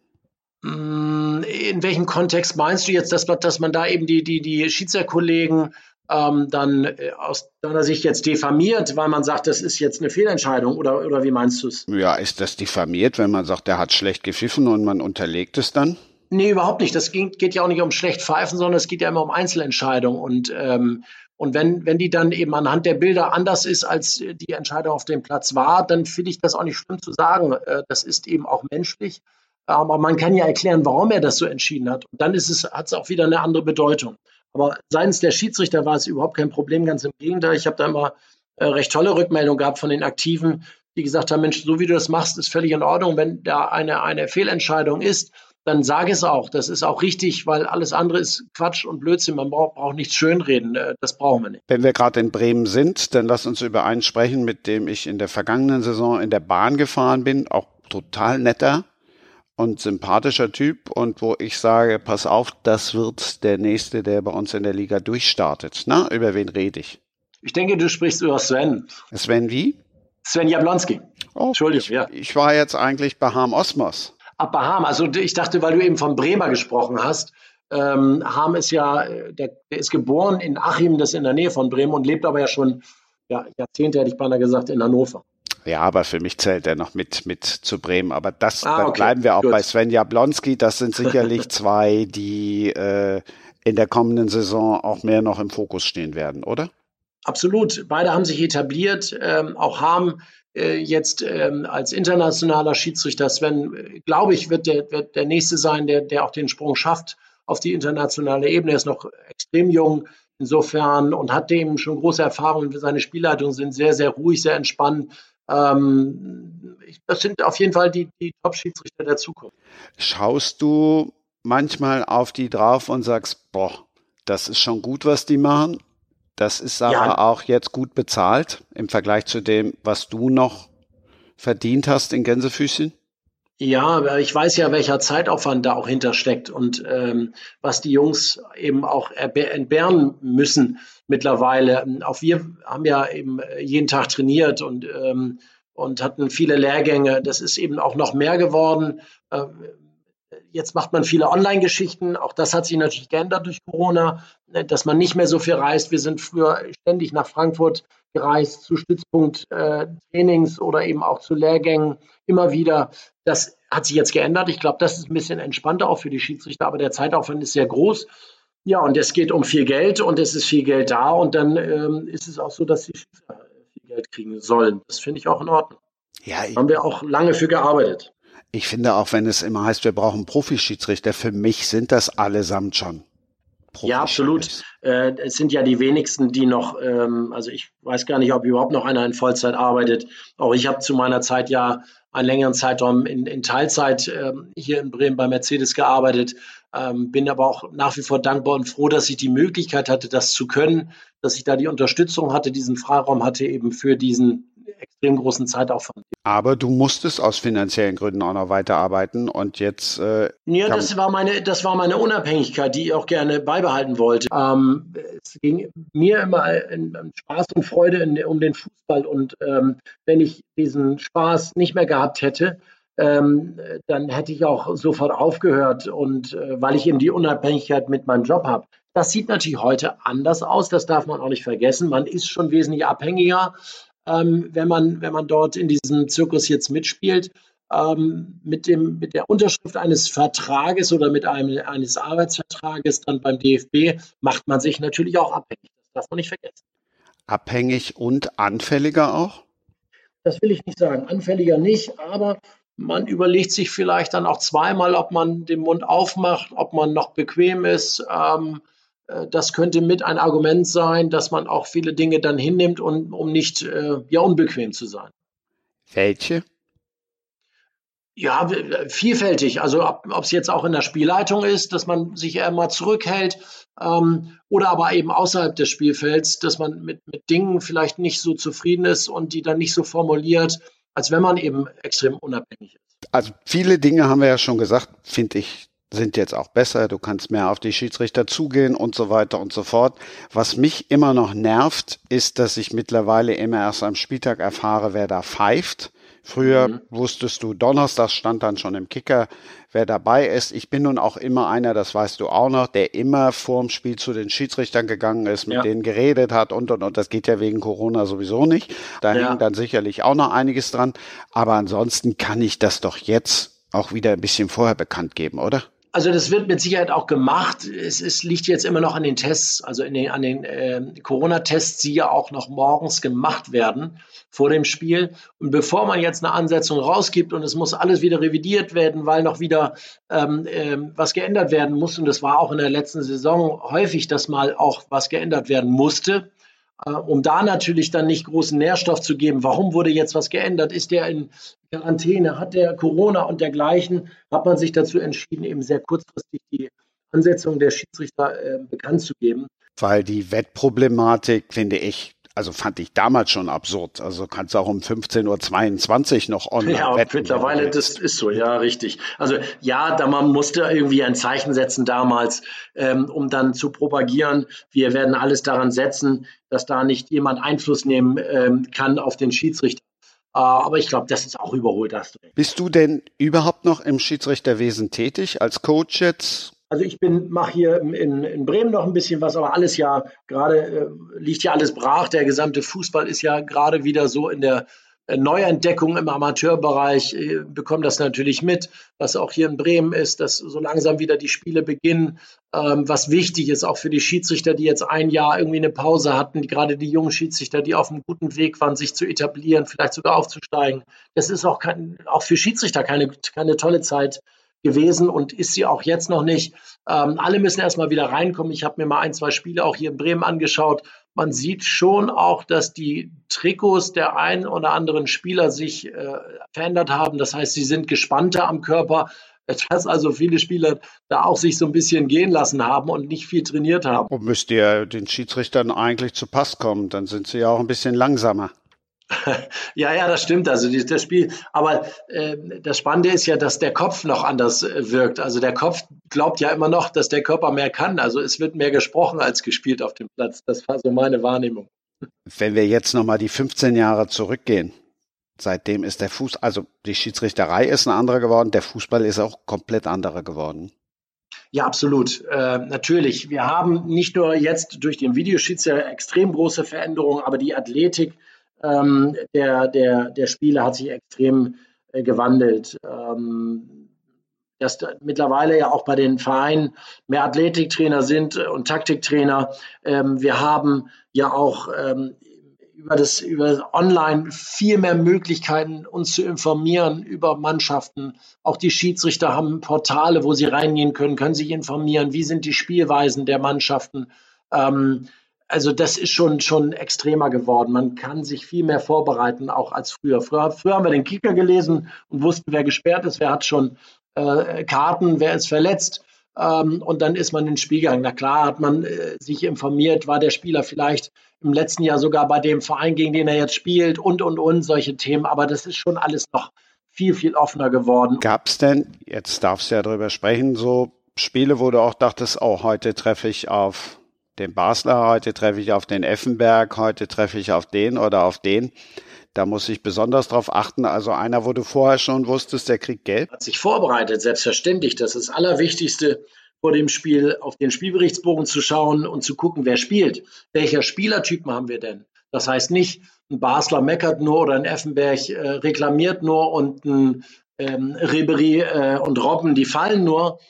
In welchem Kontext meinst du jetzt, dass, dass man da eben die, die, die Schiedsrichterkollegen ähm, dann äh, aus deiner Sicht jetzt diffamiert, weil man sagt, das ist jetzt eine Fehlentscheidung oder, oder wie meinst du es? Ja, ist das diffamiert, wenn man sagt, der hat schlecht gepfiffen und man unterlegt es dann? Nee, überhaupt nicht. Das geht, geht ja auch nicht um schlecht pfeifen, sondern es geht ja immer um Einzelentscheidungen. Und, ähm, und wenn, wenn die dann eben anhand der Bilder anders ist, als die Entscheidung auf dem Platz war, dann finde ich das auch nicht schlimm zu sagen. Äh, das ist eben auch menschlich. Aber man kann ja erklären, warum er das so entschieden hat. Und dann ist es, hat es auch wieder eine andere Bedeutung. Aber seitens der Schiedsrichter war es überhaupt kein Problem, ganz im Gegenteil. Ich habe da immer äh, recht tolle Rückmeldungen gehabt von den Aktiven, die gesagt haben, Mensch, so wie du das machst, ist völlig in Ordnung. Wenn da eine, eine Fehlentscheidung ist, dann sage es auch. Das ist auch richtig, weil alles andere ist Quatsch und Blödsinn. Man braucht, braucht nichts schönreden. Das brauchen wir nicht. Wenn wir gerade in Bremen sind, dann lass uns über einen sprechen, mit dem ich in der vergangenen Saison in der Bahn gefahren bin. Auch total netter und sympathischer Typ. Und wo ich sage, pass auf, das wird der Nächste, der bei uns in der Liga durchstartet. Na, über wen rede ich? Ich denke, du sprichst über Sven. Sven wie? Sven Jablonski. Oh, Entschuldigung, ich, ja. Ich war jetzt eigentlich bei Harm Osmos. Ach, bei Harm. Also ich dachte, weil du eben von Bremer gesprochen hast. Ähm, Harm ist ja, der, der ist geboren in Achim, das ist in der Nähe von Bremen und lebt aber ja schon ja, Jahrzehnte, hätte ich beinahe gesagt, in Hannover. Ja, aber für mich zählt er noch mit, mit zu Bremen. Aber das, ah, da okay, bleiben wir auch gut. bei Sven Jablonski. Das sind sicherlich zwei, die äh, in der kommenden Saison auch mehr noch im Fokus stehen werden, oder? Absolut. Beide haben sich etabliert. Ähm, auch Harm äh, jetzt ähm, als internationaler Schiedsrichter. Sven, äh, glaube ich, wird der, wird der Nächste sein, der, der auch den Sprung schafft auf die internationale Ebene. Er ist noch extrem jung insofern und hat dem schon große Erfahrungen. Seine Spielleitungen sind sehr, sehr ruhig, sehr entspannt. Ähm, ich, das sind auf jeden Fall die, die Top-Schiedsrichter der Zukunft. Schaust du manchmal auf die drauf und sagst, boah, das ist schon gut, was die machen? Das ist aber ja auch jetzt gut bezahlt im Vergleich zu dem, was du noch verdient hast in Gänsefüßchen? Ja, ich weiß ja, welcher Zeitaufwand da auch hintersteckt und ähm, was die Jungs eben auch entbehren müssen mittlerweile. Auch wir haben ja eben jeden Tag trainiert und, ähm, und hatten viele Lehrgänge. Das ist eben auch noch mehr geworden. Ähm, Jetzt macht man viele Online-Geschichten. Auch das hat sich natürlich geändert durch Corona, dass man nicht mehr so viel reist. Wir sind früher ständig nach Frankfurt gereist zu Stützpunkt-Trainings äh, oder eben auch zu Lehrgängen immer wieder. Das hat sich jetzt geändert. Ich glaube, das ist ein bisschen entspannter auch für die Schiedsrichter, aber der Zeitaufwand ist sehr groß. Ja, und es geht um viel Geld und es ist viel Geld da und dann ähm, ist es auch so, dass die Schiedsrichter viel Geld kriegen sollen. Das finde ich auch in Ordnung. Ja, ich- haben wir auch lange für gearbeitet. Ich finde auch, wenn es immer heißt, wir brauchen Profischiedsrichter, für mich sind das allesamt schon Profischiedsrichter. Ja, absolut. Äh, es sind ja die wenigsten, die noch, ähm, also ich weiß gar nicht, ob überhaupt noch einer in Vollzeit arbeitet. Auch ich habe zu meiner Zeit ja einen längeren Zeitraum in, in Teilzeit ähm, hier in Bremen bei Mercedes gearbeitet, ähm, bin aber auch nach wie vor dankbar und froh, dass ich die Möglichkeit hatte, das zu können, dass ich da die Unterstützung hatte, diesen Freiraum hatte eben für diesen extrem großen Zeitaufwand. Aber du musstest aus finanziellen Gründen auch noch weiterarbeiten und jetzt... Äh, ja, das war meine, das war meine Unabhängigkeit, die ich auch gerne beibehalten wollte. Ähm, es ging mir immer in, in Spaß und Freude in, um den Fußball und ähm, wenn ich diesen Spaß nicht mehr gehabt hätte, ähm, dann hätte ich auch sofort aufgehört und äh, weil ich eben die Unabhängigkeit mit meinem Job habe. Das sieht natürlich heute anders aus, das darf man auch nicht vergessen. Man ist schon wesentlich abhängiger. Ähm, wenn man, wenn man dort in diesem Zirkus jetzt mitspielt, ähm, mit dem, mit der Unterschrift eines Vertrages oder mit einem, eines Arbeitsvertrages dann beim D F B macht man sich natürlich auch abhängig. Das darf man nicht vergessen. Abhängig und anfälliger auch? Das will ich nicht sagen. Anfälliger nicht, aber man überlegt sich vielleicht dann auch zweimal, ob man den Mund aufmacht, ob man noch bequem ist. Ähm, Das könnte mit ein Argument sein, dass man auch viele Dinge dann hinnimmt, um, um nicht äh, ja, unbequem zu sein. Welche? Ja, vielfältig. Also ob es jetzt auch in der Spielleitung ist, dass man sich eher mal zurückhält ähm, oder aber eben außerhalb des Spielfelds, dass man mit, mit Dingen vielleicht nicht so zufrieden ist und die dann nicht so formuliert, als wenn man eben extrem unabhängig ist. Also viele Dinge haben wir ja schon gesagt, finde ich, sind jetzt auch besser, du kannst mehr auf die Schiedsrichter zugehen und so weiter und so fort. Was mich immer noch nervt, ist, dass ich mittlerweile immer erst am Spieltag erfahre, wer da pfeift. Früher mhm. wusstest du, Donnerstag stand dann schon im Kicker, wer dabei ist. Ich bin nun auch immer einer, das weißt du auch noch, der immer vorm Spiel zu den Schiedsrichtern gegangen ist, mit ja. denen geredet hat und, und, und. Das geht ja wegen Corona sowieso nicht. Da ja. hängt dann sicherlich auch noch einiges dran. Aber ansonsten kann ich das doch jetzt auch wieder ein bisschen vorher bekannt geben, oder? Also das wird mit Sicherheit auch gemacht. Es, es liegt jetzt immer noch an den Tests, also in den, an den äh, Corona-Tests, die ja auch noch morgens gemacht werden vor dem Spiel. Und bevor man jetzt eine Ansetzung rausgibt und es muss alles wieder revidiert werden, weil noch wieder ähm, ähm, was geändert werden muss, und das war auch in der letzten Saison häufig, dass mal auch was geändert werden musste, äh, um da natürlich dann nicht großen Nährstoff zu geben. Warum wurde jetzt was geändert? Ist der in Quarantäne? Hat der Corona und dergleichen? Hat man sich dazu entschieden, eben sehr kurzfristig die Ansetzung der Schiedsrichter äh, bekannt zu geben. Weil die Wettproblematik, finde ich, also fand ich damals schon absurd. Also kannst du auch um fünfzehn Uhr zweiundzwanzig noch online ja, wetten. Mittlerweile, das ist so, ja, richtig. Also ja, da man musste irgendwie ein Zeichen setzen damals, ähm, um dann zu propagieren, wir werden alles daran setzen, dass da nicht jemand Einfluss nehmen ähm, kann auf den Schiedsrichter. Äh, aber ich glaube, das ist auch überholt. Hast du recht. Bist du denn überhaupt noch im Schiedsrichterwesen tätig, als Coach jetzt? Also ich bin, mache hier in, in Bremen noch ein bisschen was, aber alles ja gerade äh, liegt ja alles brach. Der gesamte Fußball ist ja gerade wieder so in der äh, Neuentdeckung im Amateurbereich. Ich bekomme das natürlich mit, was auch hier in Bremen ist, dass so langsam wieder die Spiele beginnen. Ähm, was wichtig ist auch für die Schiedsrichter, die jetzt ein Jahr irgendwie eine Pause hatten, die, gerade die jungen Schiedsrichter, die auf einem guten Weg waren, sich zu etablieren, vielleicht sogar aufzusteigen. Das ist auch, kein, auch für Schiedsrichter keine, keine tolle Zeit gewesen und ist sie auch jetzt noch nicht. Ähm, alle müssen erstmal wieder reinkommen. Ich habe mir mal ein, zwei Spiele auch hier in Bremen angeschaut. Man sieht schon auch, dass die Trikots der einen oder anderen Spieler sich äh, verändert haben. Das heißt, sie sind gespannter am Körper, dass also viele Spieler da auch sich so ein bisschen gehen lassen haben und nicht viel trainiert haben. Und müsst ihr den Schiedsrichtern eigentlich zu Pass kommen, dann sind sie ja auch ein bisschen langsamer. Ja, ja, das stimmt. Also die, das Spiel, aber äh, das Spannende ist ja, dass der Kopf noch anders äh, wirkt. Also der Kopf glaubt ja immer noch, dass der Körper mehr kann. Also es wird mehr gesprochen als gespielt auf dem Platz. Das war so meine Wahrnehmung. Wenn wir jetzt nochmal die fünfzehn Jahre zurückgehen, seitdem ist der Fuß, also die Schiedsrichterei ist eine andere geworden, der Fußball ist auch komplett anderer geworden. Ja, absolut. Äh, natürlich. Wir haben nicht nur jetzt durch den Videoschiedsrichter extrem große Veränderungen, aber die Athletik Ähm, der, der, der Spieler hat sich extrem äh, gewandelt. Ähm, dass da mittlerweile ja auch bei den Vereinen mehr Athletiktrainer sind und Taktiktrainer. Ähm, wir haben ja auch ähm, über das über online viel mehr Möglichkeiten, uns zu informieren über Mannschaften. Auch die Schiedsrichter haben Portale, wo sie reingehen können, können sich informieren, wie sind die Spielweisen der Mannschaften. Ähm, Also das ist schon, schon extremer geworden. Man kann sich viel mehr vorbereiten, auch als früher. Früher, früher haben wir den Kicker gelesen und wussten, wer gesperrt ist, wer hat schon äh, Karten, wer ist verletzt. Ähm, und dann ist man in den Spiel gegangen. Na klar, hat man äh, sich informiert, war der Spieler vielleicht im letzten Jahr sogar bei dem Verein, gegen den er jetzt spielt und, und, und, solche Themen. Aber das ist schon alles noch viel, viel offener geworden. Gab es denn, jetzt darfst du ja drüber sprechen, so Spiele, wo du auch dachtest, oh, heute treffe ich auf den Basler, heute treffe ich auf den Effenberg, heute treffe ich auf den oder auf den. Da muss ich besonders drauf achten. Also einer, wo du vorher schon wusstest, der kriegt Gelb. Hat sich vorbereitet, selbstverständlich. Das ist das Allerwichtigste vor dem Spiel, auf den Spielberichtsbogen zu schauen und zu gucken, wer spielt. Welcher Spielertypen haben wir denn? Das heißt nicht, ein Basler meckert nur oder ein Effenberg äh, reklamiert nur und ein ähm, Ribery äh, und Robben, die fallen nur.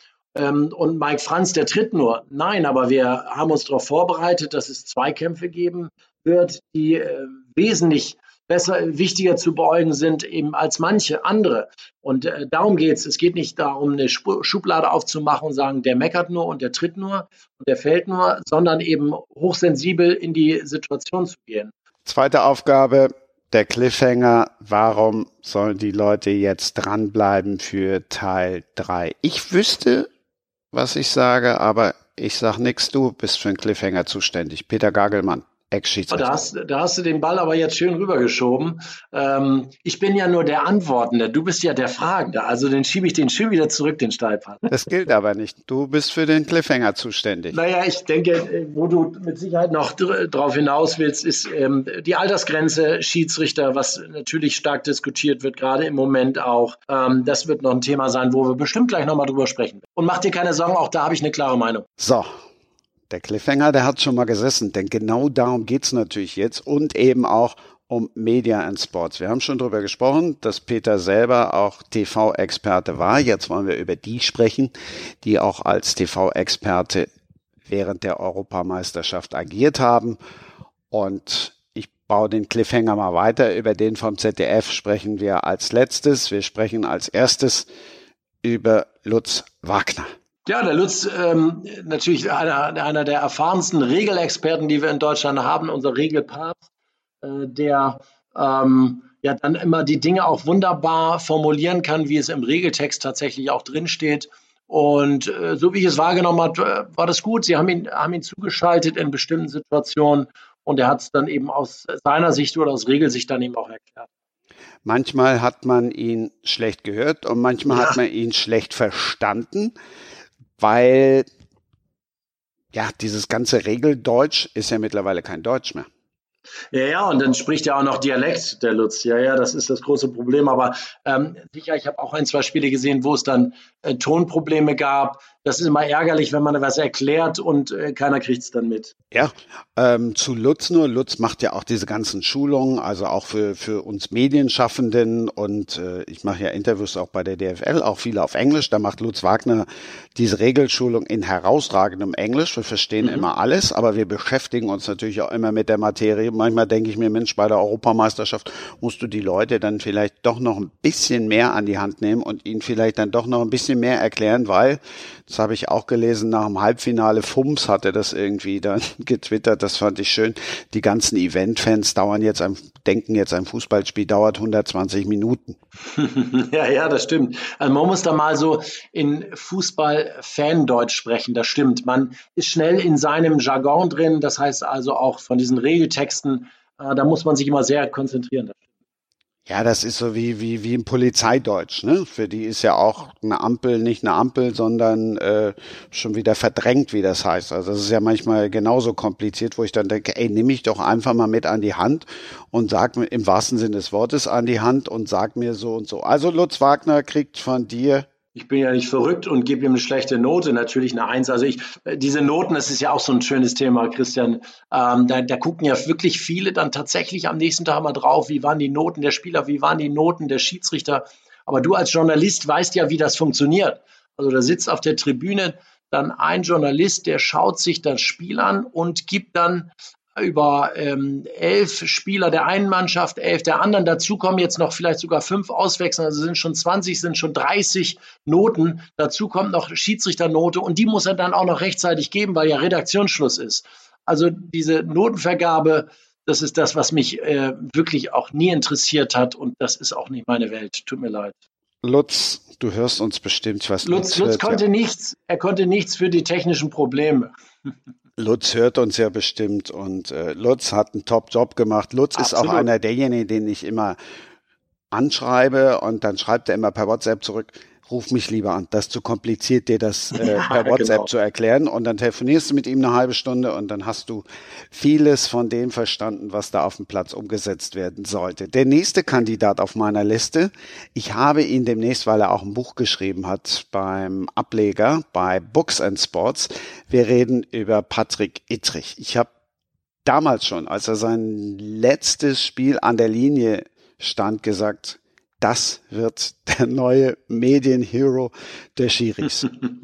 Und Mike Franz, der tritt nur. Nein, aber wir haben uns darauf vorbereitet, dass es Zweikämpfe geben wird, die äh, wesentlich besser, wichtiger zu beäugen sind eben als manche andere. Und äh, darum geht es. Es geht nicht darum, eine Schublade aufzumachen und sagen, der meckert nur und der tritt nur und der fällt nur, sondern eben hochsensibel in die Situation zu gehen. Zweite Aufgabe, der Cliffhanger. Warum sollen die Leute jetzt dranbleiben für Teil drei? Ich wüsste, was ich sage, aber ich sag nichts, du bist für den Cliffhanger zuständig. Peter Gagelmann, Ex-Schiedsrichter. Da hast, da hast du den Ball aber jetzt schön rübergeschoben. Ähm, ich bin ja nur der Antwortende, du bist ja der Fragende, also den schiebe ich den schön wieder zurück, den Steilpass. Das gilt aber nicht, du bist für den Cliffhanger zuständig. Naja, ich denke, wo du mit Sicherheit noch dr- drauf hinaus willst, ist ähm, die Altersgrenze Schiedsrichter, was natürlich stark diskutiert wird, gerade im Moment auch. Ähm, das wird noch ein Thema sein, wo wir bestimmt gleich nochmal drüber sprechen. Und mach dir keine Sorgen, auch da habe ich eine klare Meinung. So. Der Cliffhanger, der hat schon mal gesessen, denn genau darum geht's natürlich jetzt und eben auch um Media and Sports. Wir haben schon drüber gesprochen, dass Peter selber auch T V-Experte war. Jetzt wollen wir über die sprechen, die auch als T V-Experte während der Europameisterschaft agiert haben. Und ich baue den Cliffhanger mal weiter. Über den vom Z D F sprechen wir als letztes. Wir sprechen als erstes über Lutz Wagner. Ja, der Lutz, ähm, natürlich einer, einer der erfahrensten Regelexperten, die wir in Deutschland haben, unser Regelpapst, äh, der ähm, ja dann immer die Dinge auch wunderbar formulieren kann, wie es im Regeltext tatsächlich auch drinsteht. Und äh, so wie ich es wahrgenommen habe, war das gut. Sie haben ihn, haben ihn zugeschaltet in bestimmten Situationen und er hat es dann eben aus seiner Sicht oder aus Regelsicht dann eben auch erklärt. Manchmal hat man ihn schlecht gehört und manchmal Ja. hat man ihn schlecht verstanden, weil ja, dieses ganze Regeldeutsch ist ja mittlerweile kein Deutsch mehr. Ja, ja, und dann spricht er auch noch Dialekt, der Lutz. Ja, ja, das ist das große Problem. Aber ähm, sicher, ich habe auch ein, zwei Spiele gesehen, wo es dann äh, Tonprobleme gab. Das ist immer ärgerlich, wenn man was erklärt und äh, keiner kriegt es dann mit. Ja, ähm, zu Lutz nur. Lutz macht ja auch diese ganzen Schulungen, also auch für, für uns Medienschaffenden und äh, ich mache ja Interviews auch bei der D F L, auch viele auf Englisch. Da macht Lutz Wagner diese Regelschulung in herausragendem Englisch. Wir verstehen mhm. immer alles, aber wir beschäftigen uns natürlich auch immer mit der Materie. Manchmal denke ich mir, Mensch, bei der Europameisterschaft musst du die Leute dann vielleicht doch noch ein bisschen mehr an die Hand nehmen und ihnen vielleicht dann doch noch ein bisschen mehr erklären, weil, das habe ich auch gelesen, nach dem Halbfinale Fums hatte das irgendwie dann getwittert, das fand ich schön. Die ganzen Event-Fans dauern jetzt ein, denken jetzt, ein Fußballspiel dauert hundertzwanzig Minuten. Ja, ja, das stimmt. Also man muss da mal so in Fußball-Fan-Deutsch sprechen, das stimmt. Man ist schnell in seinem Jargon drin, das heißt also auch von diesen Regeltexten, äh, da muss man sich immer sehr konzentrieren. Ja, das ist so wie, wie, wie im Polizeideutsch, ne? Für die ist ja auch eine Ampel nicht eine Ampel, sondern äh, schon wieder verdrängt, wie das heißt. Also das ist ja manchmal genauso kompliziert, wo ich dann denke, ey, nimm mich doch einfach mal mit an die Hand und sag mir im wahrsten Sinne des Wortes an die Hand und sag mir so und so. Also Lutz Wagner kriegt von dir. Ich bin ja nicht verrückt und gebe ihm eine schlechte Note, natürlich eine Eins. Also ich, diese Noten, das ist ja auch so ein schönes Thema, Christian. Ähm, da, da gucken ja wirklich viele dann tatsächlich am nächsten Tag mal drauf, wie waren die Noten der Spieler, wie waren die Noten der Schiedsrichter. Aber du als Journalist weißt ja, wie das funktioniert. Also da sitzt auf der Tribüne dann ein Journalist, der schaut sich das Spiel an und gibt dann über ähm, elf Spieler der einen Mannschaft, elf der anderen. Dazu kommen jetzt noch vielleicht sogar fünf Auswechseln, also sind schon zwanzig, sind schon dreißig Noten. Dazu kommt noch Schiedsrichternote und die muss er dann auch noch rechtzeitig geben, weil ja Redaktionsschluss ist. Also diese Notenvergabe, das ist das, was mich äh, wirklich auch nie interessiert hat und das ist auch nicht meine Welt. Tut mir leid. Lutz, du hörst uns bestimmt, was Lutz, Lutz, Lutz hört, konnte ja. nichts, er konnte nichts für die technischen Probleme. Lutz hört uns ja bestimmt und äh, Lutz hat einen Top-Job gemacht. Lutz Absolut. ist auch einer derjenigen, den ich immer anschreibe und dann schreibt er immer per WhatsApp zurück, ruf mich lieber an, das ist zu kompliziert, dir das äh, Ja, per WhatsApp genau. zu erklären und dann telefonierst du mit ihm eine halbe Stunde und dann hast du vieles von dem verstanden, was da auf dem Platz umgesetzt werden sollte. Der nächste Kandidat auf meiner Liste, ich habe ihn demnächst, weil er auch ein Buch geschrieben hat beim Ableger bei Books and Sports. Wir reden über Patrick Ittrich. Ich habe damals schon, als er sein letztes Spiel an der Linie stand, gesagt, das wird der neue Medienhero der Schiris.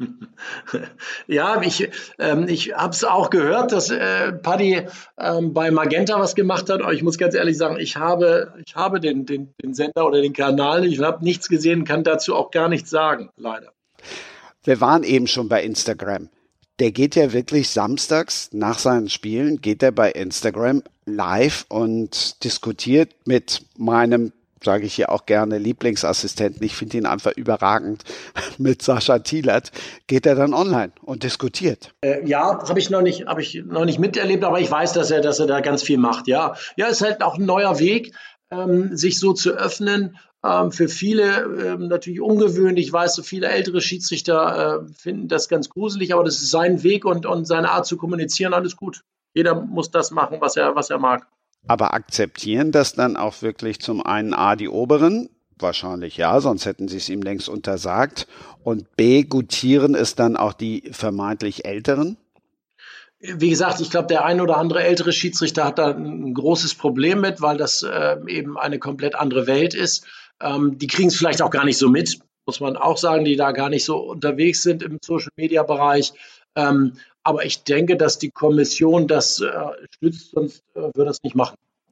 Ja, ich, ähm, ich habe es auch gehört, dass äh, Paddy ähm, bei Magenta was gemacht hat. Aber ich muss ganz ehrlich sagen, ich habe, ich habe den, den, den Sender oder den Kanal nicht, ich habe nichts gesehen, kann dazu auch gar nichts sagen, leider. Wir waren eben schon bei Instagram. Der geht ja wirklich samstags nach seinen Spielen, geht er bei Instagram live und diskutiert mit meinem, sage ich hier auch gerne, Lieblingsassistenten. Ich finde ihn einfach überragend. Mit Sascha Thielert geht er dann online und diskutiert. Äh, ja, habe ich noch nicht, habe ich noch nicht miterlebt, aber ich weiß, dass er, dass er da ganz viel macht. Ja, ja, ist halt auch ein neuer Weg, ähm, sich so zu öffnen. Ähm, für viele ähm, natürlich ungewöhnlich. Ich weiß, so viele ältere Schiedsrichter äh, finden das ganz gruselig, aber das ist sein Weg und, und seine Art zu kommunizieren. Alles gut. Jeder muss das machen, was er, was er mag. Aber akzeptieren das dann auch wirklich zum einen A, die Oberen? Wahrscheinlich ja, sonst hätten sie es ihm längst untersagt. Und B, gutieren es dann auch die vermeintlich Älteren? Wie gesagt, ich glaube, der ein oder andere ältere Schiedsrichter hat da ein großes Problem mit, weil das äh, eben eine komplett andere Welt ist. Ähm, die kriegen es vielleicht auch gar nicht so mit, muss man auch sagen, die da gar nicht so unterwegs sind im Social-Media-Bereich. Ähm, aber ich denke, dass die Kommission das äh, stützt, sonst äh, würde das nicht machen.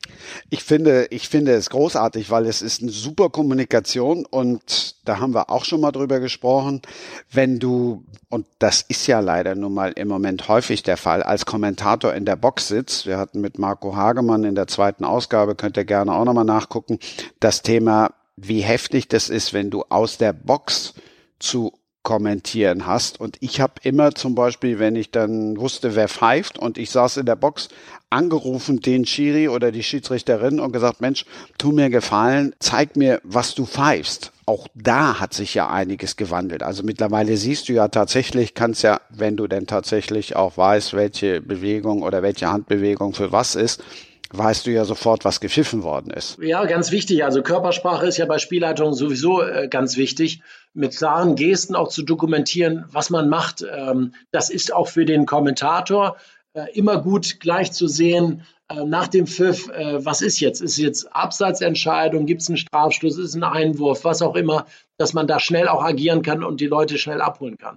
Ich finde, ich finde es großartig, weil es ist eine super Kommunikation und da haben wir auch schon mal drüber gesprochen, wenn du, und das ist ja leider nun mal im Moment häufig der Fall, als Kommentator in der Box sitzt, wir hatten mit Marco Hagemann in der zweiten Ausgabe, könnt ihr gerne auch nochmal nachgucken, das Thema, wie heftig das ist, wenn du aus der Box zu kommentieren hast. Und ich habe immer zum Beispiel, wenn ich dann wusste, wer pfeift und ich saß in der Box, angerufen den Schiri oder die Schiedsrichterin und gesagt, Mensch, tu mir Gefallen, zeig mir, was du pfeifst. Auch da hat sich ja einiges gewandelt. Also mittlerweile siehst du ja tatsächlich, kannst ja, wenn du denn tatsächlich auch weißt, welche Bewegung oder welche Handbewegung für was ist, weißt du ja sofort, was gepfiffen worden ist. Ja, ganz wichtig. Also Körpersprache ist ja bei Spielleitungen sowieso äh, ganz wichtig, mit klaren Gesten auch zu dokumentieren, was man macht. Ähm, das ist auch für den Kommentator äh, immer gut gleich zu sehen, äh, nach dem Pfiff, äh, was ist jetzt? Ist es jetzt Abseitsentscheidung, gibt es einen Strafstoß, ist es ein Einwurf, was auch immer, dass man da schnell auch agieren kann und die Leute schnell abholen kann.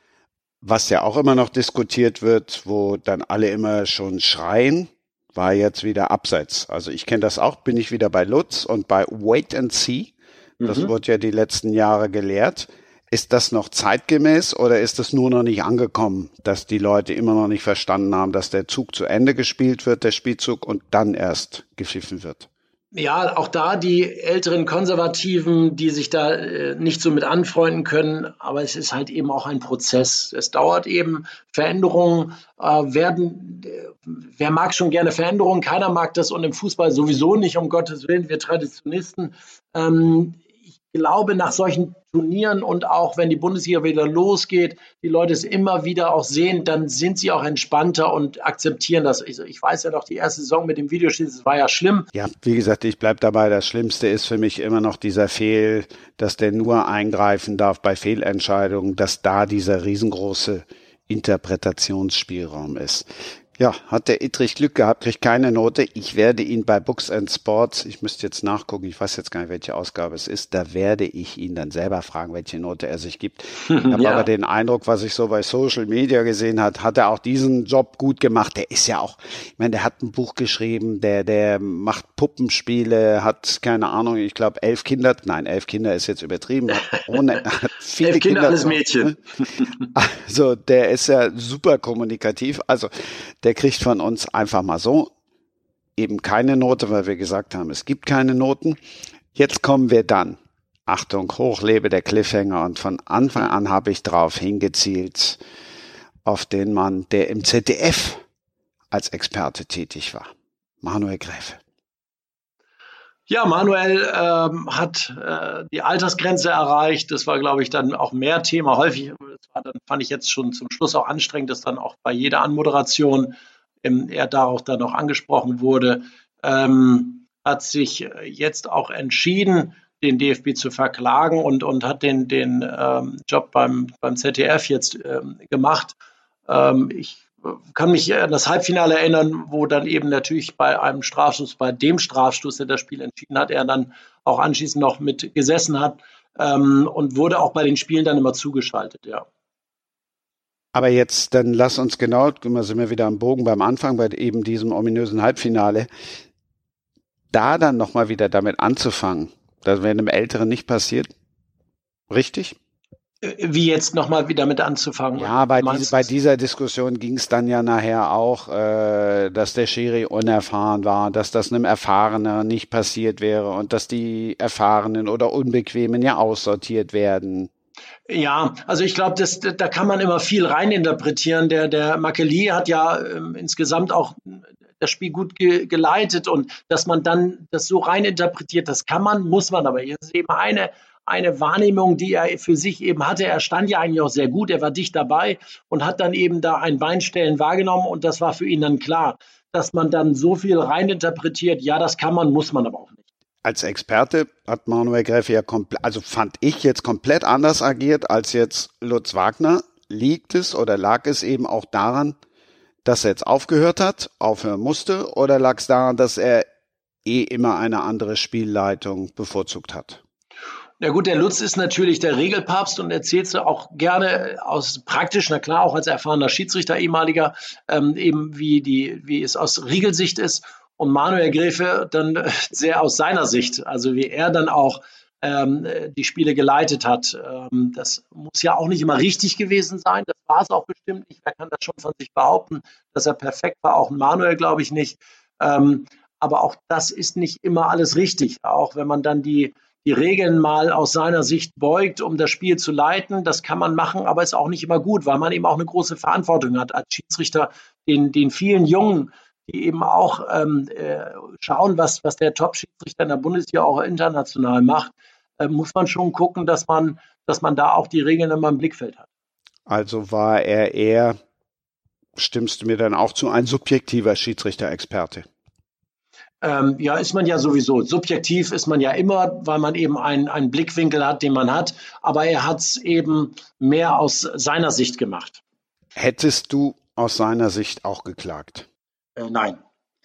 Was ja auch immer noch diskutiert wird, wo dann alle immer schon schreien, war jetzt wieder abseits. Also ich kenne das auch, bin ich wieder bei Lutz und bei Wait and See. Das mhm. wurde ja die letzten Jahre gelehrt. Ist das noch zeitgemäß oder ist es nur noch nicht angekommen, dass die Leute immer noch nicht verstanden haben, dass der Zug zu Ende gespielt wird, der Spielzug, und dann erst gepfiffen wird? Ja, auch da die älteren Konservativen, die sich da äh, nicht so mit anfreunden können, aber es ist halt eben auch ein Prozess. Es dauert eben, Veränderungen äh, werden, äh, wer mag schon gerne Veränderungen, keiner mag das und im Fußball sowieso nicht, um Gottes Willen, wir Traditionisten. Ähm, ich glaube, nach solchen Turnieren und auch wenn die Bundesliga wieder losgeht, die Leute es immer wieder auch sehen, dann sind sie auch entspannter und akzeptieren das. Ich, ich weiß ja noch, die erste Saison mit dem Videoschießen, das war ja schlimm. Ja, wie gesagt, ich bleib dabei. Das Schlimmste ist für mich immer noch dieser Fehl, dass der nur eingreifen darf bei Fehlentscheidungen, dass da dieser riesengroße Interpretationsspielraum ist. Ja, hat der Ittrich Glück gehabt, kriegt keine Note. Ich werde ihn bei Books and Sports, ich müsste jetzt nachgucken, ich weiß jetzt gar nicht, welche Ausgabe es ist, da werde ich ihn dann selber fragen, welche Note er sich gibt. Ich habe ja. aber den Eindruck, was ich so bei Social Media gesehen hat, hat er auch diesen Job gut gemacht. Der ist ja auch, ich meine, der hat ein Buch geschrieben, der der macht Puppenspiele, hat, keine Ahnung, ich glaube elf Kinder, nein, elf Kinder ist jetzt übertrieben, hat ohne, hat viele elf Kinder, Kinder, alles Mädchen. Also der ist ja super kommunikativ, also der kriegt von uns einfach mal so eben keine Note, weil wir gesagt haben, es gibt keine Noten. Jetzt kommen wir dann, Achtung, hoch lebe der Cliffhanger, und von Anfang an habe ich drauf hingezielt, auf den Mann, der im Z D F als Experte tätig war, Manuel Gräfe. Ja, Manuel ähm, hat äh, die Altersgrenze erreicht. Das war, glaube ich, dann auch mehr Thema. Häufig, das war dann, fand ich jetzt schon zum Schluss auch anstrengend, dass dann auch bei jeder Anmoderation ähm, er darauf dann noch angesprochen wurde. Ähm, hat sich jetzt auch entschieden, den D F B zu verklagen und, und hat den, den ähm, Job beim, beim Z D F jetzt ähm, gemacht. Ähm, ich kann mich an das Halbfinale erinnern, wo dann eben natürlich bei einem Strafstoß, bei dem Strafstoß, der das Spiel entschieden hat, er dann auch anschließend noch mit gesessen hat ähm, und wurde auch bei den Spielen dann immer zugeschaltet, ja. Aber jetzt, dann lass uns genau, sind wir wieder am Bogen beim Anfang, bei eben diesem ominösen Halbfinale, da dann nochmal wieder damit anzufangen, das wäre einem Älteren nicht passiert, richtig? Wie jetzt nochmal wieder mit anzufangen? Ja, bei, diese, bei dieser Diskussion ging es dann ja nachher auch, äh, dass der Schiri unerfahren war, dass das einem Erfahrenen nicht passiert wäre und dass die Erfahrenen oder Unbequemen ja aussortiert werden. Ja, also ich glaube, das, da kann man immer viel reininterpretieren. Der, der Makeli hat ja ähm, insgesamt auch das Spiel gut ge- geleitet und dass man dann das so reininterpretiert, das kann man, muss man aber. Hier ist eben eine eine Wahrnehmung, die er für sich eben hatte. Er stand ja eigentlich auch sehr gut, er war dicht dabei und hat dann eben da ein Beinstellen wahrgenommen und das war für ihn dann klar. Dass man dann so viel reininterpretiert, ja, das kann man, muss man aber auch nicht. Als Experte hat Manuel Gräfe ja komplett, also fand ich jetzt komplett anders agiert als jetzt Lutz Wagner. Liegt es oder lag es eben auch daran, dass er jetzt aufgehört hat, aufhören musste, oder lag es daran, dass er eh immer eine andere Spielleitung bevorzugt hat? Ja gut, der Lutz ist natürlich der Regelpapst und erzählt so auch gerne aus praktisch, na klar, auch als erfahrener Schiedsrichter ehemaliger, ähm, eben wie die, wie es aus Regelsicht ist. und Manuel Gräfe dann sehr aus seiner Sicht, also wie er dann auch ähm, die Spiele geleitet hat. Ähm, das muss ja auch nicht immer richtig gewesen sein, das war es auch bestimmt nicht. Wer kann das schon von sich behaupten, dass er perfekt war? Auch Manuel, glaube ich, nicht. Ähm, aber auch das ist nicht immer alles richtig, auch wenn man dann die die Regeln mal aus seiner Sicht beugt, um das Spiel zu leiten. Das kann man machen, aber ist auch nicht immer gut, weil man eben auch eine große Verantwortung hat als Schiedsrichter, den, den vielen Jungen, die eben auch ähm, äh, schauen, was, was der Top-Schiedsrichter in der Bundesliga auch international macht, äh, muss man schon gucken, dass man, dass man da auch die Regeln immer im Blickfeld hat. Also war er eher, stimmst du mir dann auch zu, ein subjektiver Schiedsrichter-Experte? Ähm, ja, ist man ja sowieso. Subjektiv ist man ja immer, weil man eben einen, einen Blickwinkel hat, den man hat. Aber er hat es eben mehr aus seiner Sicht gemacht. Hättest du aus seiner Sicht auch geklagt? Äh, nein.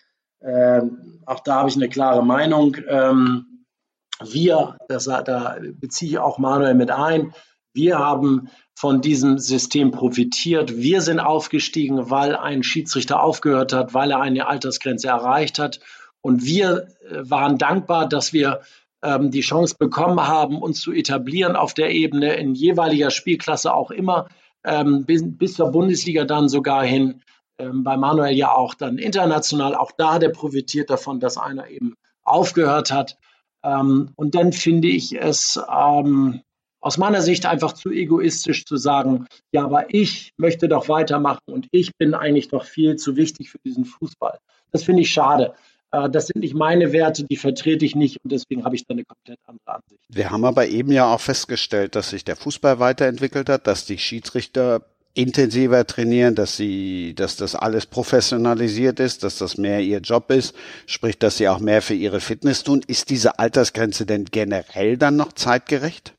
Ähm, auch da habe ich eine klare Meinung. Ähm, wir, das, da beziehe ich auch Manuel mit ein, wir haben von diesem System profitiert. Wir sind aufgestiegen, weil ein Schiedsrichter aufgehört hat, weil er eine Altersgrenze erreicht hat. Und wir waren dankbar, dass wir ähm, die Chance bekommen haben, uns zu etablieren auf der Ebene in jeweiliger Spielklasse auch immer, ähm, bis, bis zur Bundesliga dann sogar hin. Ähm, bei Manuel ja auch dann international. Auch da hat er profitiert davon, dass einer eben aufgehört hat. Ähm, und dann finde ich es ähm, aus meiner Sicht einfach zu egoistisch zu sagen, ja, aber ich möchte doch weitermachen und ich bin eigentlich doch viel zu wichtig für diesen Fußball. Das finde ich schade. Das sind nicht meine Werte, die vertrete ich nicht und deswegen habe ich da eine komplett andere Ansicht. Wir haben aber eben ja auch festgestellt, dass sich der Fußball weiterentwickelt hat, dass die Schiedsrichter intensiver trainieren, dass sie, dass das alles professionalisiert ist, dass das mehr ihr Job ist, sprich, dass sie auch mehr für ihre Fitness tun. Ist diese Altersgrenze denn generell dann noch zeitgerecht?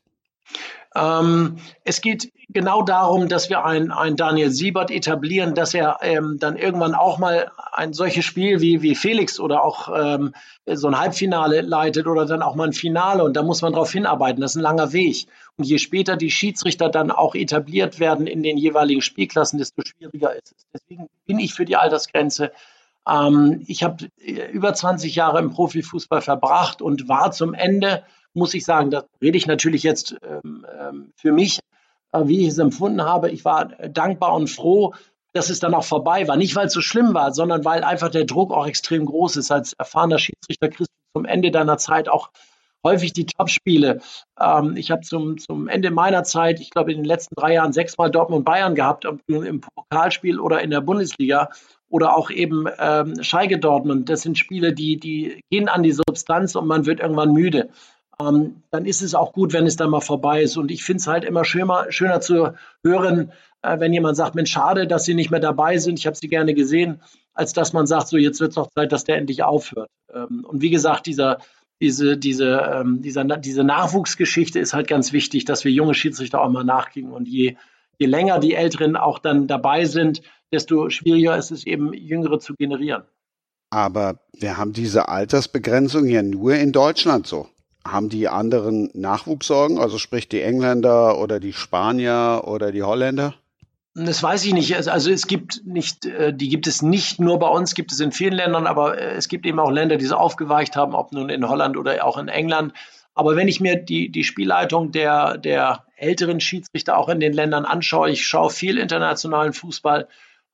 Ähm, es geht genau darum, dass wir einen, einen Daniel Siebert etablieren, dass er ähm, dann irgendwann auch mal ein solches Spiel wie, wie Felix oder auch ähm, so ein Halbfinale leitet oder dann auch mal ein Finale. Und da muss man darauf hinarbeiten. Das ist ein langer Weg. Und je später die Schiedsrichter dann auch etabliert werden in den jeweiligen Spielklassen, desto schwieriger ist es. Deswegen bin ich für die Altersgrenze. Ähm, ich habe über zwanzig Jahre im Profifußball verbracht und war zum Ende, muss ich sagen, da rede ich natürlich jetzt ähm, für mich, äh, wie ich es empfunden habe. Ich war dankbar und froh, dass es dann auch vorbei war. Nicht, weil es so schlimm war, sondern weil einfach der Druck auch extrem groß ist. Als erfahrener Schiedsrichter kriegst du zum Ende deiner Zeit auch häufig die Topspiele. Ähm, ich habe zum, zum Ende meiner Zeit, ich glaube in den letzten drei Jahren sechsmal Dortmund Bayern gehabt, im Pokalspiel oder in der Bundesliga. Oder auch eben ähm, Schalke Dortmund. Das sind Spiele, die, die gehen an die Substanz und man wird irgendwann müde. Ähm, dann ist es auch gut, wenn es dann mal vorbei ist. Und ich finde es halt immer schöner, schöner zu hören, äh, wenn jemand sagt, Mensch, schade, dass Sie nicht mehr dabei sind. Ich habe Sie gerne gesehen, als dass man sagt, so jetzt wird es doch Zeit, dass der endlich aufhört. Ähm, und wie gesagt, dieser, diese, diese, ähm, dieser, diese Nachwuchsgeschichte ist halt ganz wichtig, dass wir junge Schiedsrichter auch mal nachgehen. Und je, je länger die Älteren auch dann dabei sind, desto schwieriger ist es eben, Jüngere zu generieren. Aber wir haben diese Altersbegrenzung ja nur in Deutschland so. Haben die anderen Nachwuchssorgen, also sprich die Engländer oder die Spanier oder die Holländer? Das weiß ich nicht. Also es gibt nicht, die gibt es nicht nur bei uns, gibt es in vielen Ländern, aber es gibt eben auch Länder, die so aufgeweicht haben, ob nun in Holland oder auch in England. Aber wenn ich mir die, die Spielleitung der, der älteren Schiedsrichter auch in den Ländern anschaue, ich schaue viel internationalen Fußball,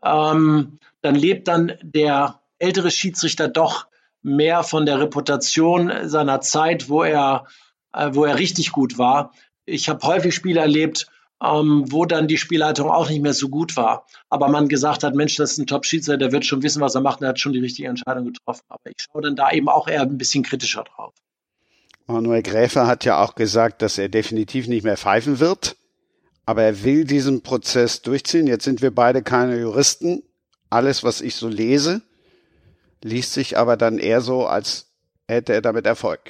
ähm, dann lebt dann der ältere Schiedsrichter doch mehr von der Reputation seiner Zeit, wo er, äh, wo er richtig gut war. Ich habe häufig Spiele erlebt, ähm, wo dann die Spielleitung auch nicht mehr so gut war. Aber man gesagt hat, Mensch, das ist ein Top-Schiedsrichter, der wird schon wissen, was er macht, der hat schon die richtige Entscheidung getroffen. Aber ich schaue dann da eben auch eher ein bisschen kritischer drauf. Manuel Gräfe hat ja auch gesagt, dass er definitiv nicht mehr pfeifen wird, aber er will diesen Prozess durchziehen. Jetzt sind wir beide keine Juristen. Alles, was ich so lese, liest sich aber dann eher so, als hätte er damit Erfolg.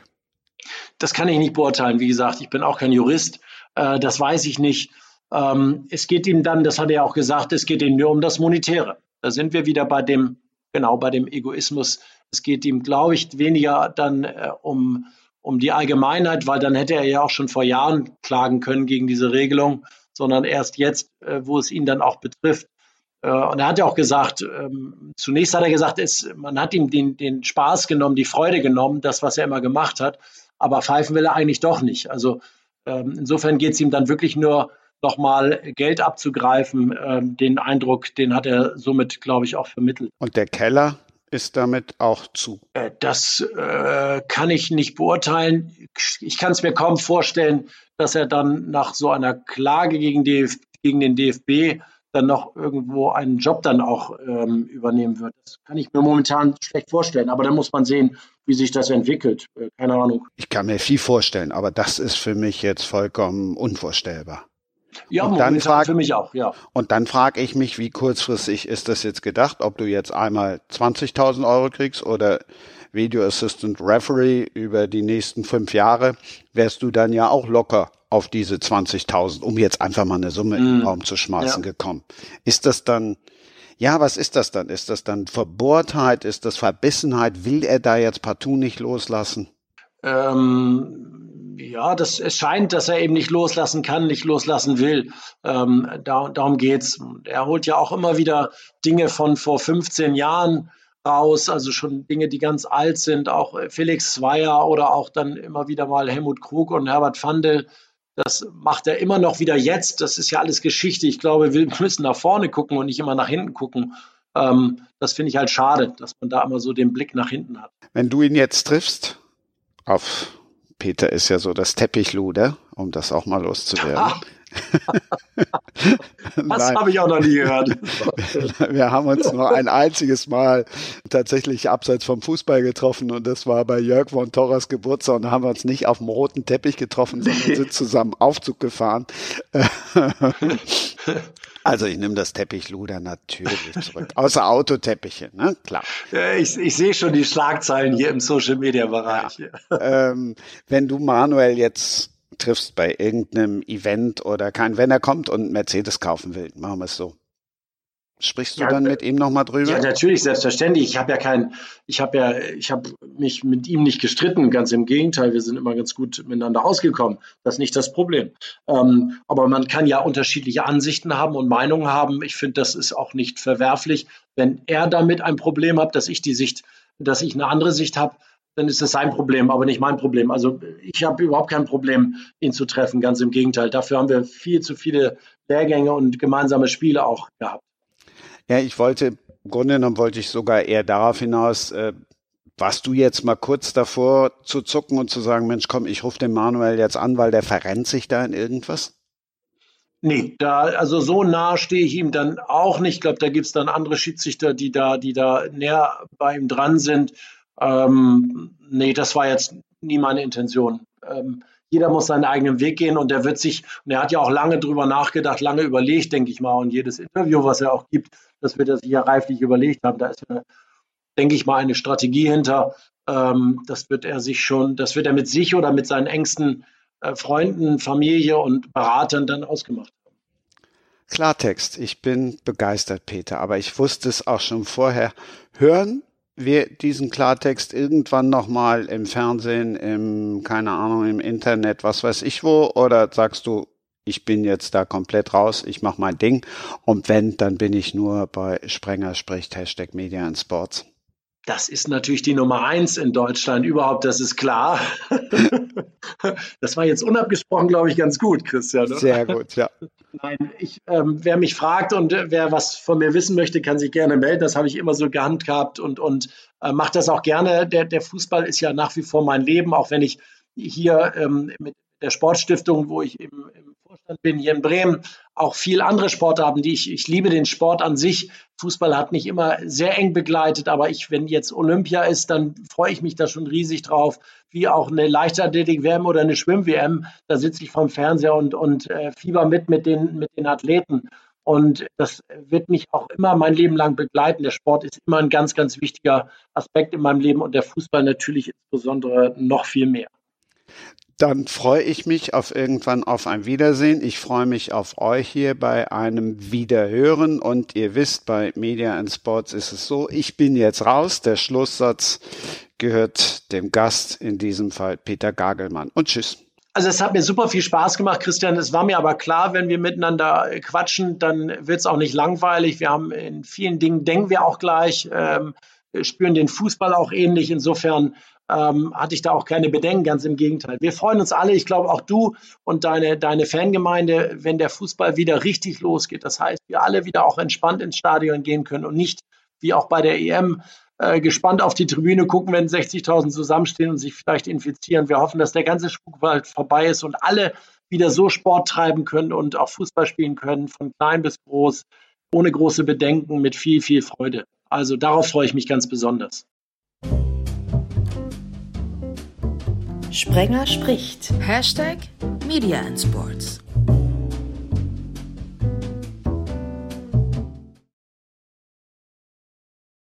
Das kann ich nicht beurteilen. Wie gesagt, ich bin auch kein Jurist. Äh, das weiß ich nicht. Ähm, es geht ihm dann, das hat er auch gesagt, es geht ihm nur um das Monetäre. Da sind wir wieder bei dem, genau, bei dem Egoismus. Es geht ihm, glaube ich, weniger dann äh, um, um die Allgemeinheit, weil dann hätte er ja auch schon vor Jahren klagen können gegen diese Regelung, sondern erst jetzt, äh, wo es ihn dann auch betrifft. Äh, und er hat ja auch gesagt, ähm, zunächst hat er gesagt, es, man hat ihm den, den Spaß genommen, die Freude genommen, das, was er immer gemacht hat. Aber pfeifen will er eigentlich doch nicht. Also ähm, insofern geht es ihm dann wirklich nur nochmal Geld abzugreifen. Ähm, den Eindruck, den hat er somit, glaube ich, auch vermittelt. Und der Keller ist damit auch zu? Äh, das äh, kann ich nicht beurteilen. Ich kann es mir kaum vorstellen, dass er dann nach so einer Klage gegen, D F, gegen den D F B dann noch irgendwo einen Job dann auch ähm, übernehmen wird. Das kann ich mir momentan schlecht vorstellen. Aber da muss man sehen, wie sich das entwickelt. Äh, keine Ahnung. Ich kann mir viel vorstellen, aber das ist für mich jetzt vollkommen unvorstellbar. Ja, und dann frag, für mich auch, ja. Und dann frage ich mich, wie kurzfristig ist das jetzt gedacht, ob du jetzt einmal zwanzigtausend Euro kriegst oder Video Assistant Referee über die nächsten fünf Jahre, wärst du dann ja auch locker auf diese zwanzigtausend, um jetzt einfach mal eine Summe mm. in den Raum zu schmeißen, ja. gekommen. Ist das dann, ja, was ist das dann? Ist das dann Verbohrtheit? Ist das Verbissenheit? Will er da jetzt partout nicht loslassen? Ähm, ja, das, es scheint, dass er eben nicht loslassen kann, nicht loslassen will. Ähm, da, darum geht's. Er holt ja auch immer wieder Dinge von vor fünfzehn Jahren raus, also schon Dinge, die ganz alt sind, auch Felix Zweier oder auch dann immer wieder mal Helmut Krug und Herbert Vandel. Das macht er immer noch wieder jetzt. Das ist ja alles Geschichte. Ich glaube, wir müssen nach vorne gucken und nicht immer nach hinten gucken. Ähm, das finde ich halt schade, dass man da immer so den Blick nach hinten hat. Wenn du ihn jetzt triffst, auf Peter ist ja so das Teppichluder, um das auch mal loszuwerden. Das habe ich auch noch nie gehört. Wir haben uns nur ein einziges Mal tatsächlich abseits vom Fußball getroffen und das war bei Jörg von Torras Geburtstag und da haben wir uns nicht auf dem roten Teppich getroffen, sondern sind zusammen Aufzug gefahren. Also ich nehme das Teppichluder natürlich zurück. Außer Autoteppiche, ne? Klar. Ich, ich sehe schon die Schlagzeilen hier im Social-Media-Bereich. Ja. ähm, wenn du Manuel jetzt triffst bei irgendeinem Event oder kein, wenn er kommt und Mercedes kaufen will, machen wir es so. Sprichst du ja, dann mit ihm nochmal drüber? Ja, natürlich, selbstverständlich. Ich habe ja kein, ich habe ja, ich habe mich mit ihm nicht gestritten, ganz im Gegenteil, wir sind immer ganz gut miteinander ausgekommen. Das ist nicht das Problem. Ähm, aber man kann ja unterschiedliche Ansichten haben und Meinungen haben. Ich finde, das ist auch nicht verwerflich. Wenn er damit ein Problem hat, dass ich die Sicht, dass ich eine andere Sicht habe, dann ist das sein Problem, aber nicht mein Problem. Also ich habe überhaupt kein Problem, ihn zu treffen, ganz im Gegenteil. Dafür haben wir viel zu viele Lehrgänge und gemeinsame Spiele auch gehabt. Ja, ich wollte, im Grunde genommen wollte ich sogar eher darauf hinaus, äh, warst du jetzt mal kurz davor zu zucken und zu sagen, Mensch, komm, ich rufe den Manuel jetzt an, weil der verrennt sich da in irgendwas? Nee, da, also so nah stehe ich ihm dann auch nicht. Ich glaube, da gibt es dann andere Schiedsrichter, die da, die da näher bei ihm dran sind. Ähm, nee, das war jetzt nie meine Intention. Ähm, jeder muss seinen eigenen Weg gehen und er wird sich, und er hat ja auch lange drüber nachgedacht, lange überlegt, denke ich mal, und jedes Interview, was er auch gibt, das wird er sich ja reiflich überlegt haben. Da ist, eine, denke ich mal, eine Strategie hinter. Ähm, das wird er sich schon, das wird er mit sich oder mit seinen engsten äh, Freunden, Familie und Beratern dann ausgemacht haben. Klartext, ich bin begeistert, Peter, aber ich wusste es auch schon vorher. Hören wir diesen Klartext irgendwann nochmal im Fernsehen, im, keine Ahnung, im Internet, was weiß ich wo, oder sagst du, ich bin jetzt da komplett raus, ich mache mein Ding und wenn, dann bin ich nur bei Sprenger spricht Hashtag Media and Sports. Das ist natürlich die Nummer eins in Deutschland überhaupt, das ist klar. Das war jetzt unabgesprochen, glaube ich, ganz gut, Christian. Sehr gut, ja. Nein, ich, ähm, wer mich fragt und äh, wer was von mir wissen möchte, kann sich gerne melden. Das habe ich immer so gehandhabt und, und äh, mache das auch gerne. Der, der Fußball ist ja nach wie vor mein Leben, auch wenn ich hier ähm, mit der Sportstiftung, wo ich im, im Vorstand bin, hier in Bremen, auch viel andere Sportarten, die ich, ich liebe den Sport an sich. Fußball hat mich immer sehr eng begleitet, aber ich, wenn jetzt Olympia ist, dann freue ich mich da schon riesig drauf, wie auch eine Leichtathletik-W M oder eine Schwimm-W M. Da sitze ich vorm Fernseher und, und äh, fieber mit mit den, mit den Athleten. Und das wird mich auch immer mein Leben lang begleiten. Der Sport ist immer ein ganz, ganz wichtiger Aspekt in meinem Leben und der Fußball natürlich insbesondere noch viel mehr. Dann freue ich mich auf irgendwann auf ein Wiedersehen. Ich freue mich auf euch hier bei einem Wiederhören. Und ihr wisst, bei Media and Sports ist es so, ich bin jetzt raus. Der Schlusssatz gehört dem Gast, in diesem Fall Peter Gagelmann. Und tschüss. Also es hat mir super viel Spaß gemacht, Christian. Es war mir aber klar, wenn wir miteinander quatschen, dann wird es auch nicht langweilig. Wir haben in vielen Dingen, denken wir auch gleich, ähm, spüren den Fußball auch ähnlich. Insofern ähm, hatte ich da auch keine Bedenken, ganz im Gegenteil. Wir freuen uns alle, ich glaube auch du und deine, deine Fangemeinde, wenn der Fußball wieder richtig losgeht. Das heißt, wir alle wieder auch entspannt ins Stadion gehen können und nicht wie auch bei der E M Äh, gespannt auf die Tribüne gucken, wenn sechzigtausend zusammenstehen und sich vielleicht infizieren. Wir hoffen, dass der ganze Spuk bald vorbei ist und alle wieder so Sport treiben können und auch Fußball spielen können, von klein bis groß, ohne große Bedenken, mit viel, viel Freude. Also darauf freue ich mich ganz besonders. Sprenger spricht. Hashtag Media and Sports.